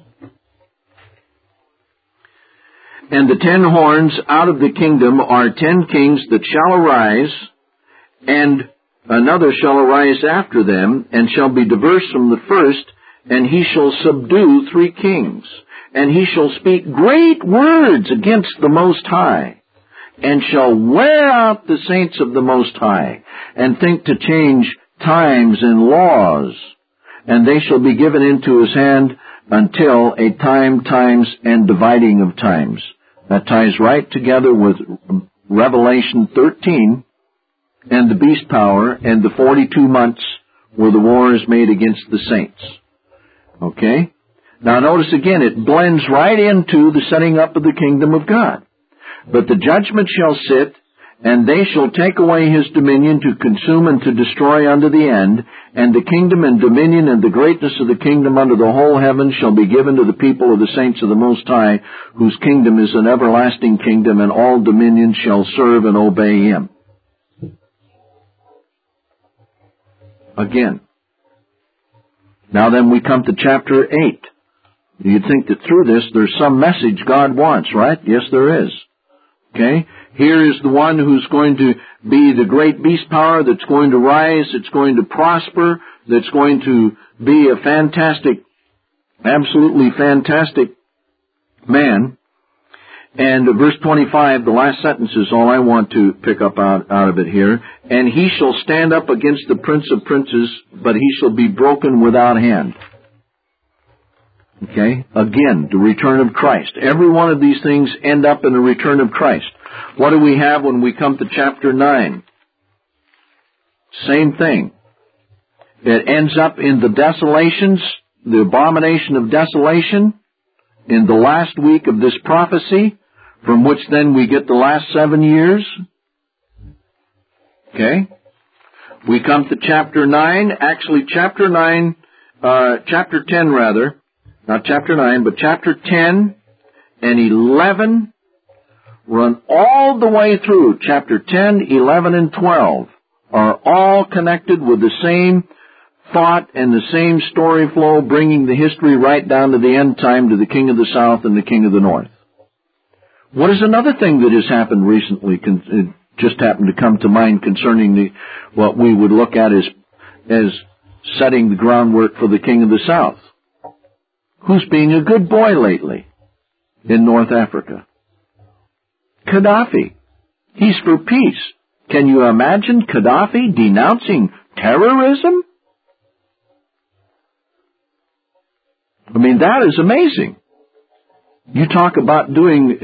And the 10 horns out of the kingdom are 10 kings that shall arise, and another shall arise after them, and shall be diverse from the first, and he shall subdue 3 kings. And he shall speak great words against the Most High, and shall wear out the saints of the Most High, and think to change times and laws. And they shall be given into his hand until a time, times, and dividing of times. That ties right together with Revelation 13, and the beast power, and the 42 months where the war is made against the saints. Okay? Now notice again, it blends right into the setting up of the kingdom of God. But the judgment shall sit, and they shall take away his dominion to consume and to destroy unto the end, and the kingdom and dominion and the greatness of the kingdom under the whole heaven shall be given to the people of the saints of the Most High, whose kingdom is an everlasting kingdom, and all dominions shall serve and obey him. Again. Now then we come to chapter 8. You'd think that through this there's some message God wants, right? Yes, there is. Okay? Here is the one who's going to be the great beast power that's going to rise, that's going to prosper, that's going to be a fantastic, absolutely fantastic man. And verse 25, the last sentence is all I want to pick up out of it here. And he shall stand up against the prince of princes, but he shall be broken without hand. Okay? Again, the return of Christ. Every one of these things end up in the return of Christ. What do we have when we come to chapter 9? Same thing. It ends up in the desolations, the abomination of desolation, in the last week of this prophecy, from which then we get the last 7 years. Okay? We come to chapter 9, actually chapter 10 rather, not chapter 9, but chapter 10 and 11 run all the way through. Chapter 10, 11, and 12 are all connected with the same thought and the same story flow, bringing the history right down to the end time, to the king of the south and the king of the north. What is another thing that has happened recently, it just happened to come to mind concerning what we would look at as setting the groundwork for the king of the south? Who's being a good boy lately in North Africa? Gaddafi. He's for peace. Can you imagine Gaddafi denouncing terrorism? I mean, that is amazing. You talk about doing,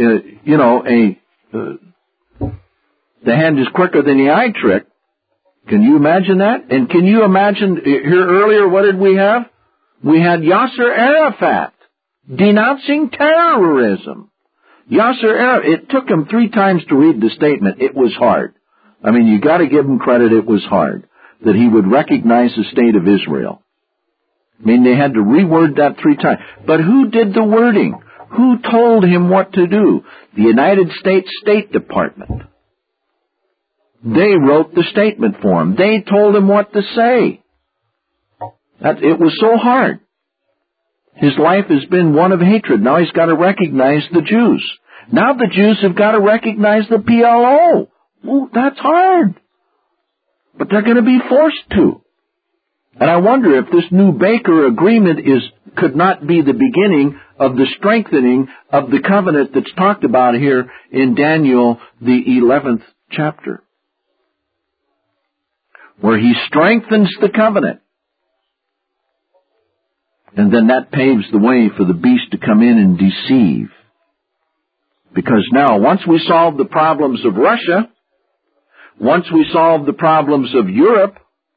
the hand is quicker than the eye trick. Can you imagine that? And can you imagine, here earlier, what did we have? We had Yasser Arafat denouncing terrorism. Yasser Arafat, it took him 3 times to read the statement. It was hard. I mean, you got to give him credit, it was hard, that he would recognize the state of Israel. I mean, they had to reword that 3 times. But who did the wording? Who told him what to do? The United States State Department. They wrote the statement for him. They told him what to say. It was so hard. His life has been one of hatred. Now he's got to recognize the Jews. Now the Jews have got to recognize the PLO. Ooh, that's hard. But they're going to be forced to. And I wonder if this new Baker agreement is could not be the beginning of the strengthening of the covenant that's talked about here in Daniel, the 11th chapter, where he strengthens the covenant. And then that paves the way for the beast to come in and deceive. Because now, once we solve the problems of Russia, once we solve the problems of Europe,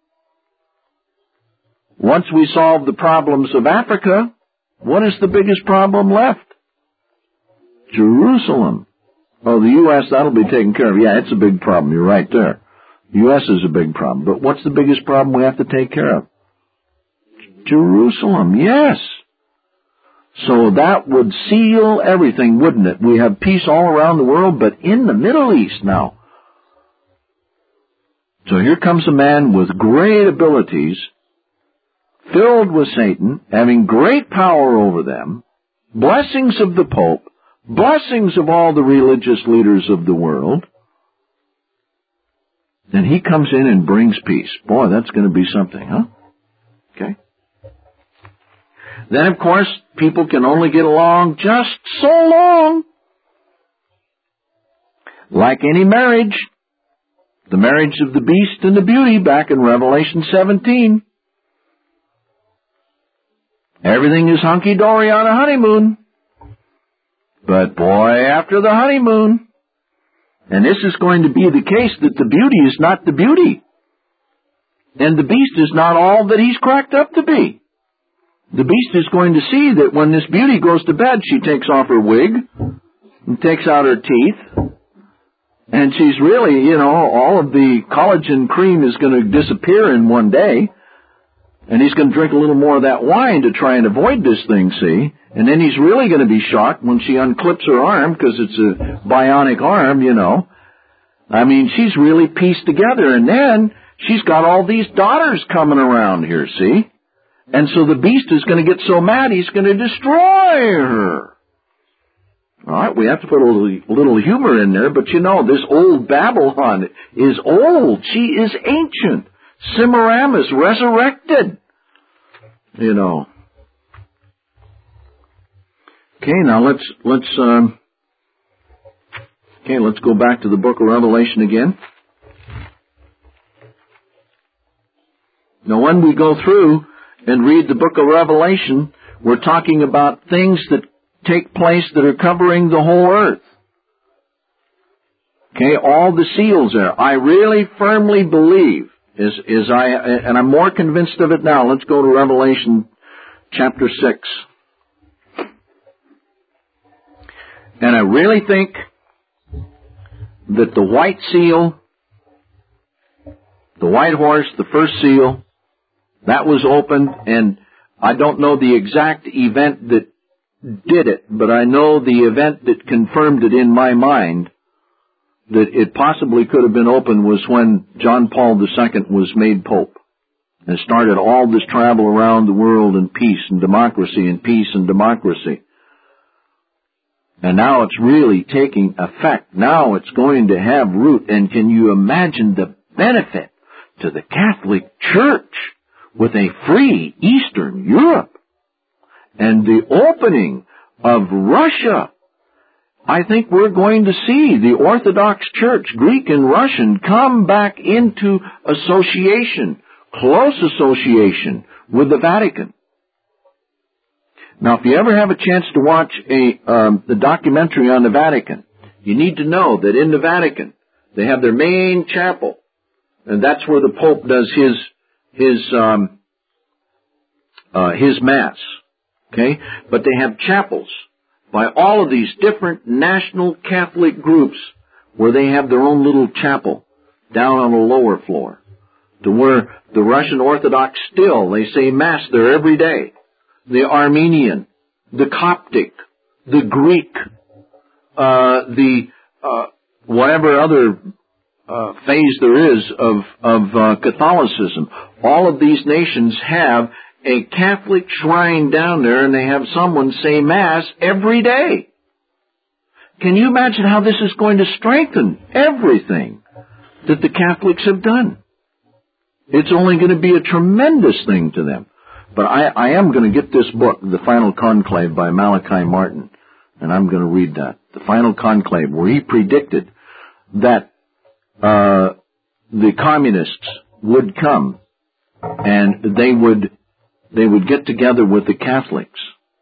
once we solve the problems of Africa, what is the biggest problem left? Jerusalem. Oh, the U.S., that'll be taken care of. Yeah, it's a big problem. You're right there. The U.S. is a big problem. But what's the biggest problem we have to take care of? Jerusalem, yes. So that would seal everything, wouldn't it? We have peace all around the world, but in the Middle East now. So here comes a man with great abilities, filled with Satan, having great power over them, blessings of the Pope, blessings of all the religious leaders of the world. And he comes in and brings peace. Boy, that's going to be something, huh? Okay. Then, of course, people can only get along just so long. Like any marriage, the marriage of the beast and the beauty back in Revelation 17. Everything is hunky-dory on a honeymoon. But boy, after the honeymoon, and this is going to be the case that the beauty is not the beauty, and the beast is not all that he's cracked up to be. The beast is going to see that when this beauty goes to bed, she takes off her wig and takes out her teeth, and she's really, all of the collagen cream is going to disappear in one day, and he's going to drink a little more of that wine to try and avoid this thing, see? And then he's really going to be shocked when she unclips her arm, because it's a bionic arm, I mean, she's really pieced together, and then she's got all these daughters coming around here, see? And so the beast is going to get so mad, he's going to destroy her. All right, we have to put a little humor in there, but this old Babylon is old. She is ancient. Semiramis, resurrected. Okay, now let's go back to the book of Revelation again. Now, when we go through and read the book of Revelation, we're talking about things that take place that are covering the whole earth. Okay, all the seals there. I really firmly believe, and I'm more convinced of it now. Let's go to Revelation chapter 6. And I really think that the white seal, the white horse, the first seal, that was opened, and I don't know the exact event that did it, but I know the event that confirmed it in my mind, that it possibly could have been opened, was when John Paul II was made Pope and started all this travel around the world in peace and democracy and peace and democracy. And now it's really taking effect. Now it's going to have root. And can you imagine the benefit to the Catholic Church with a free Eastern Europe and the opening of Russia? I think we're going to see the Orthodox Church, Greek and Russian, come back into association, close association with the Vatican. Now, if you ever have a chance to watch the documentary on the Vatican, you need to know that in the Vatican, they have their main chapel, and that's where the Pope does his Mass. Okay? But they have chapels by all of these different national Catholic groups where they have their own little chapel down on the lower floor, to where the Russian Orthodox still, they say Mass there every day. The Armenian, the Coptic, the Greek, whatever other phase there is of Catholicism. All of these nations have a Catholic shrine down there, and they have someone say Mass every day. Can you imagine how this is going to strengthen everything that the Catholics have done? It's only going to be a tremendous thing to them. But I am going to get this book, The Final Conclave by Malachi Martin, and I'm going to read that. The Final Conclave, where he predicted that the communists would come and they would get together with the Catholics.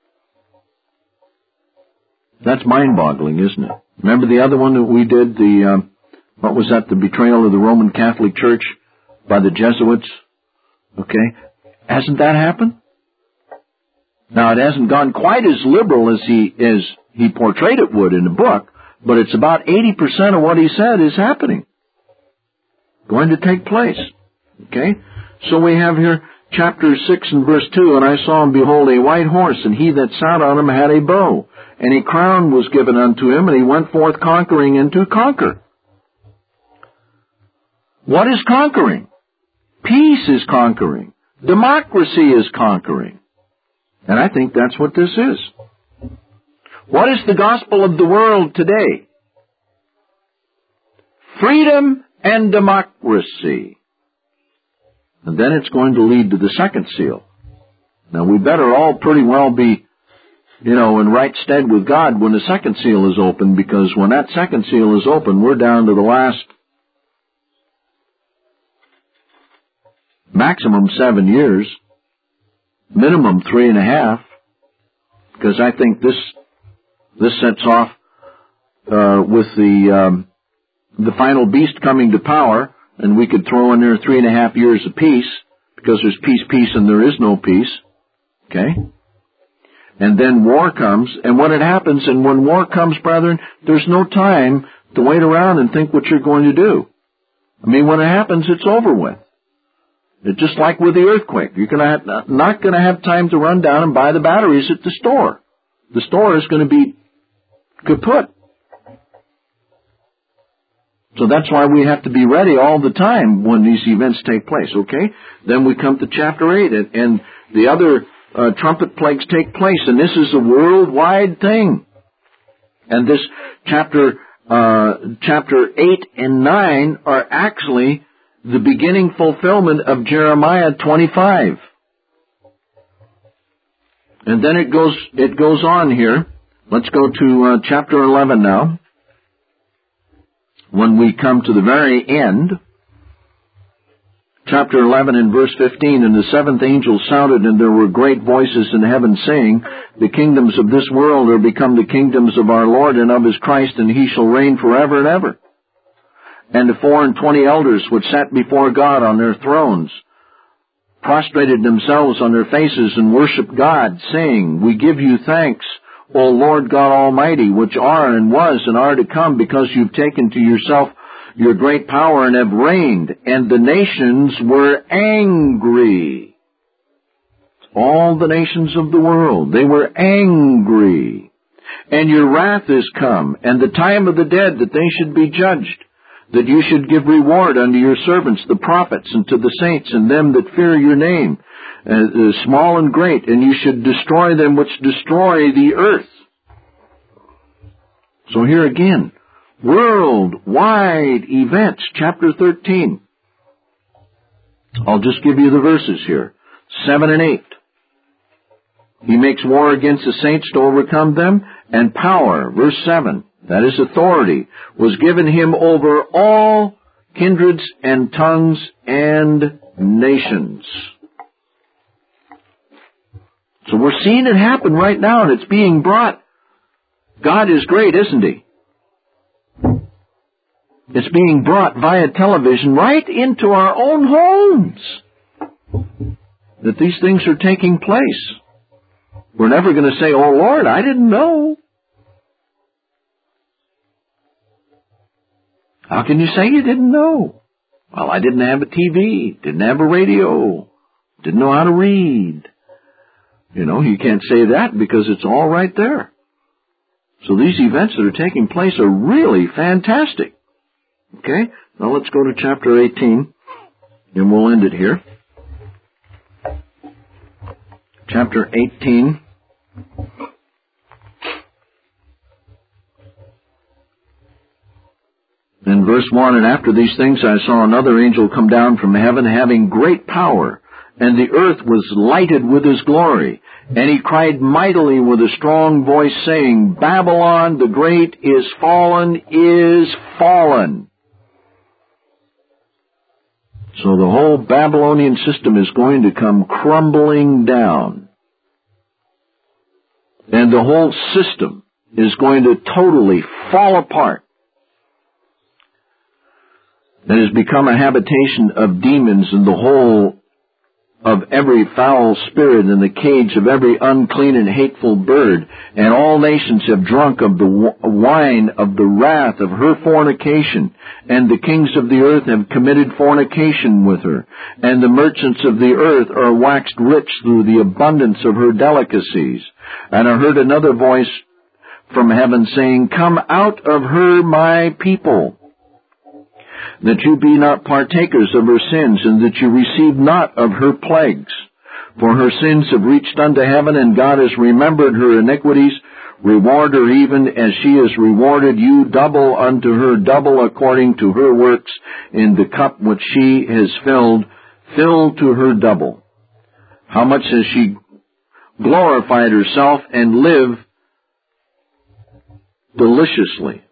That's mind-boggling, isn't it? Remember the other one that we did, what was that, the betrayal of the Roman Catholic Church by the Jesuits? Okay. Hasn't that happened? Now, it hasn't gone quite as liberal as he portrayed it would in the book, but it's about 80% of what he said is happening. Going to take place. Okay? So we have here chapter 6 and verse 2, and I saw and behold a white horse, and he that sat on him had a bow, and a crown was given unto him, and he went forth conquering and to conquer. What is conquering? Peace is conquering. Democracy is conquering. And I think that's what this is. What is the gospel of the world today? Freedom and democracy. And then it's going to lead to the second seal. Now, we better all pretty well be, in right stead with God when the second seal is open, because when that second seal is open, we're down to the last maximum 7 years, minimum 3.5, because I think this sets off with the final beast coming to power, and we could throw in there 3.5 years of peace, because there's peace, and there is no peace. Okay? And then war comes, and when it happens, and when war comes, brethren, there's no time to wait around and think what you're going to do. I mean, when it happens, it's over with. It's just like with the earthquake. You're not going to have time to run down and buy the batteries at the store. The store is going to be kaput. So that's why we have to be ready all the time when these events take place, okay? Then we come to chapter 8, and the other trumpet plagues take place, and this is a worldwide thing. And this chapter 8 and 9 are actually the beginning fulfillment of Jeremiah 25. And then it goes on here. Let's go to chapter 11 now. When we come to the very end, chapter 11 and verse 15, and the seventh angel sounded, and there were great voices in heaven saying, the kingdoms of this world are become the kingdoms of our Lord and of his Christ, and he shall reign forever and ever. And the 24 elders which sat before God on their thrones prostrated themselves on their faces and worshipped God, saying, we give you thanks, O Lord God Almighty, which are and was and are to come, because you've taken to yourself your great power and have reigned, and the nations were angry. All the nations of the world, they were angry. And your wrath is come, and the time of the dead that they should be judged, that you should give reward unto your servants, the prophets, and to the saints, and them that fear your name, small and great, and you should destroy them which destroy the earth. So here again, worldwide events, chapter 13. I'll just give you the verses here, 7 and 8. He makes war against the saints to overcome them, and power, verse 7, that is authority, was given him over all kindreds and tongues and nations. So we're seeing it happen right now, and it's being brought. God is great, isn't he? It's being brought via television right into our own homes, that these things are taking place. We're never going to say, oh Lord, I didn't know. How can you say you didn't know? Well, I didn't have a TV, didn't have a radio, didn't know how to read. You can't say that because it's all right there. So these events that are taking place are really fantastic. Okay? Now let's go to chapter 18, and we'll end it here. Chapter 18. In verse 1, and after these things I saw another angel come down from heaven, having great power, and the earth was lighted with his glory. And he cried mightily with a strong voice, saying, Babylon the great is fallen, is fallen. So the whole Babylonian system is going to come crumbling down. And the whole system is going to totally fall apart. It has become a habitation of demons, and the whole of every foul spirit, in the cage of every unclean and hateful bird. And all nations have drunk of the wine of the wrath of her fornication. And the kings of the earth have committed fornication with her. And the merchants of the earth are waxed rich through the abundance of her delicacies. And I heard another voice from heaven saying, Come out of her, my people, that you be not partakers of her sins, and that you receive not of her plagues. For her sins have reached unto heaven, and God has remembered her iniquities. Reward her even as she has rewarded you, double unto her, double according to her works, in the cup which she has filled, fill to her double. How much has she glorified herself and live deliciously?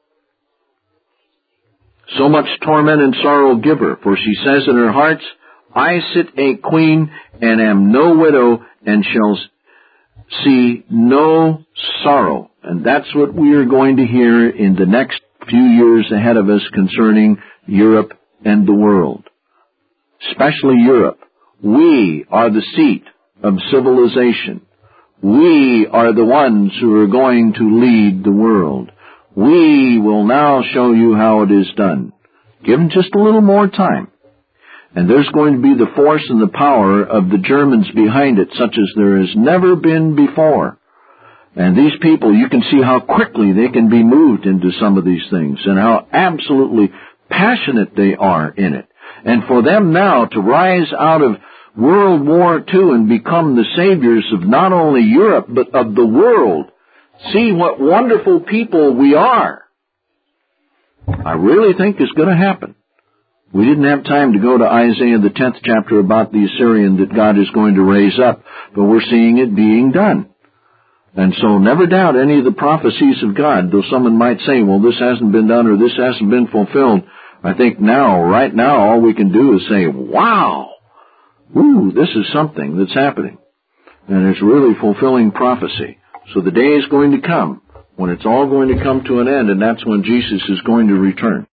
So much torment and sorrow give her, for she says in her heart, I sit a queen, and am no widow, and shall see no sorrow. And that's what we are going to hear in the next few years ahead of us concerning Europe and the world. Especially Europe. We are the seat of civilization. We are the ones who are going to lead the world. We will now show you how it is done. Give them just a little more time. And there's going to be the force and the power of the Germans behind it, such as there has never been before. And these people, you can see how quickly they can be moved into some of these things, and how absolutely passionate they are in it. And for them now to rise out of World War II and become the saviors of not only Europe, but of the world. See what wonderful people we are. I really think is going to happen. We didn't have time to go to Isaiah the 10th chapter about the Assyrian that God is going to raise up, but we're seeing it being done. And so never doubt any of the prophecies of God, though someone might say, well, this hasn't been done or this hasn't been fulfilled. I think now, right now, all we can do is say, wow, ooh, this is something that's happening. And it's really fulfilling prophecy. So the day is going to come when it's all going to come to an end, and that's when Jesus is going to return.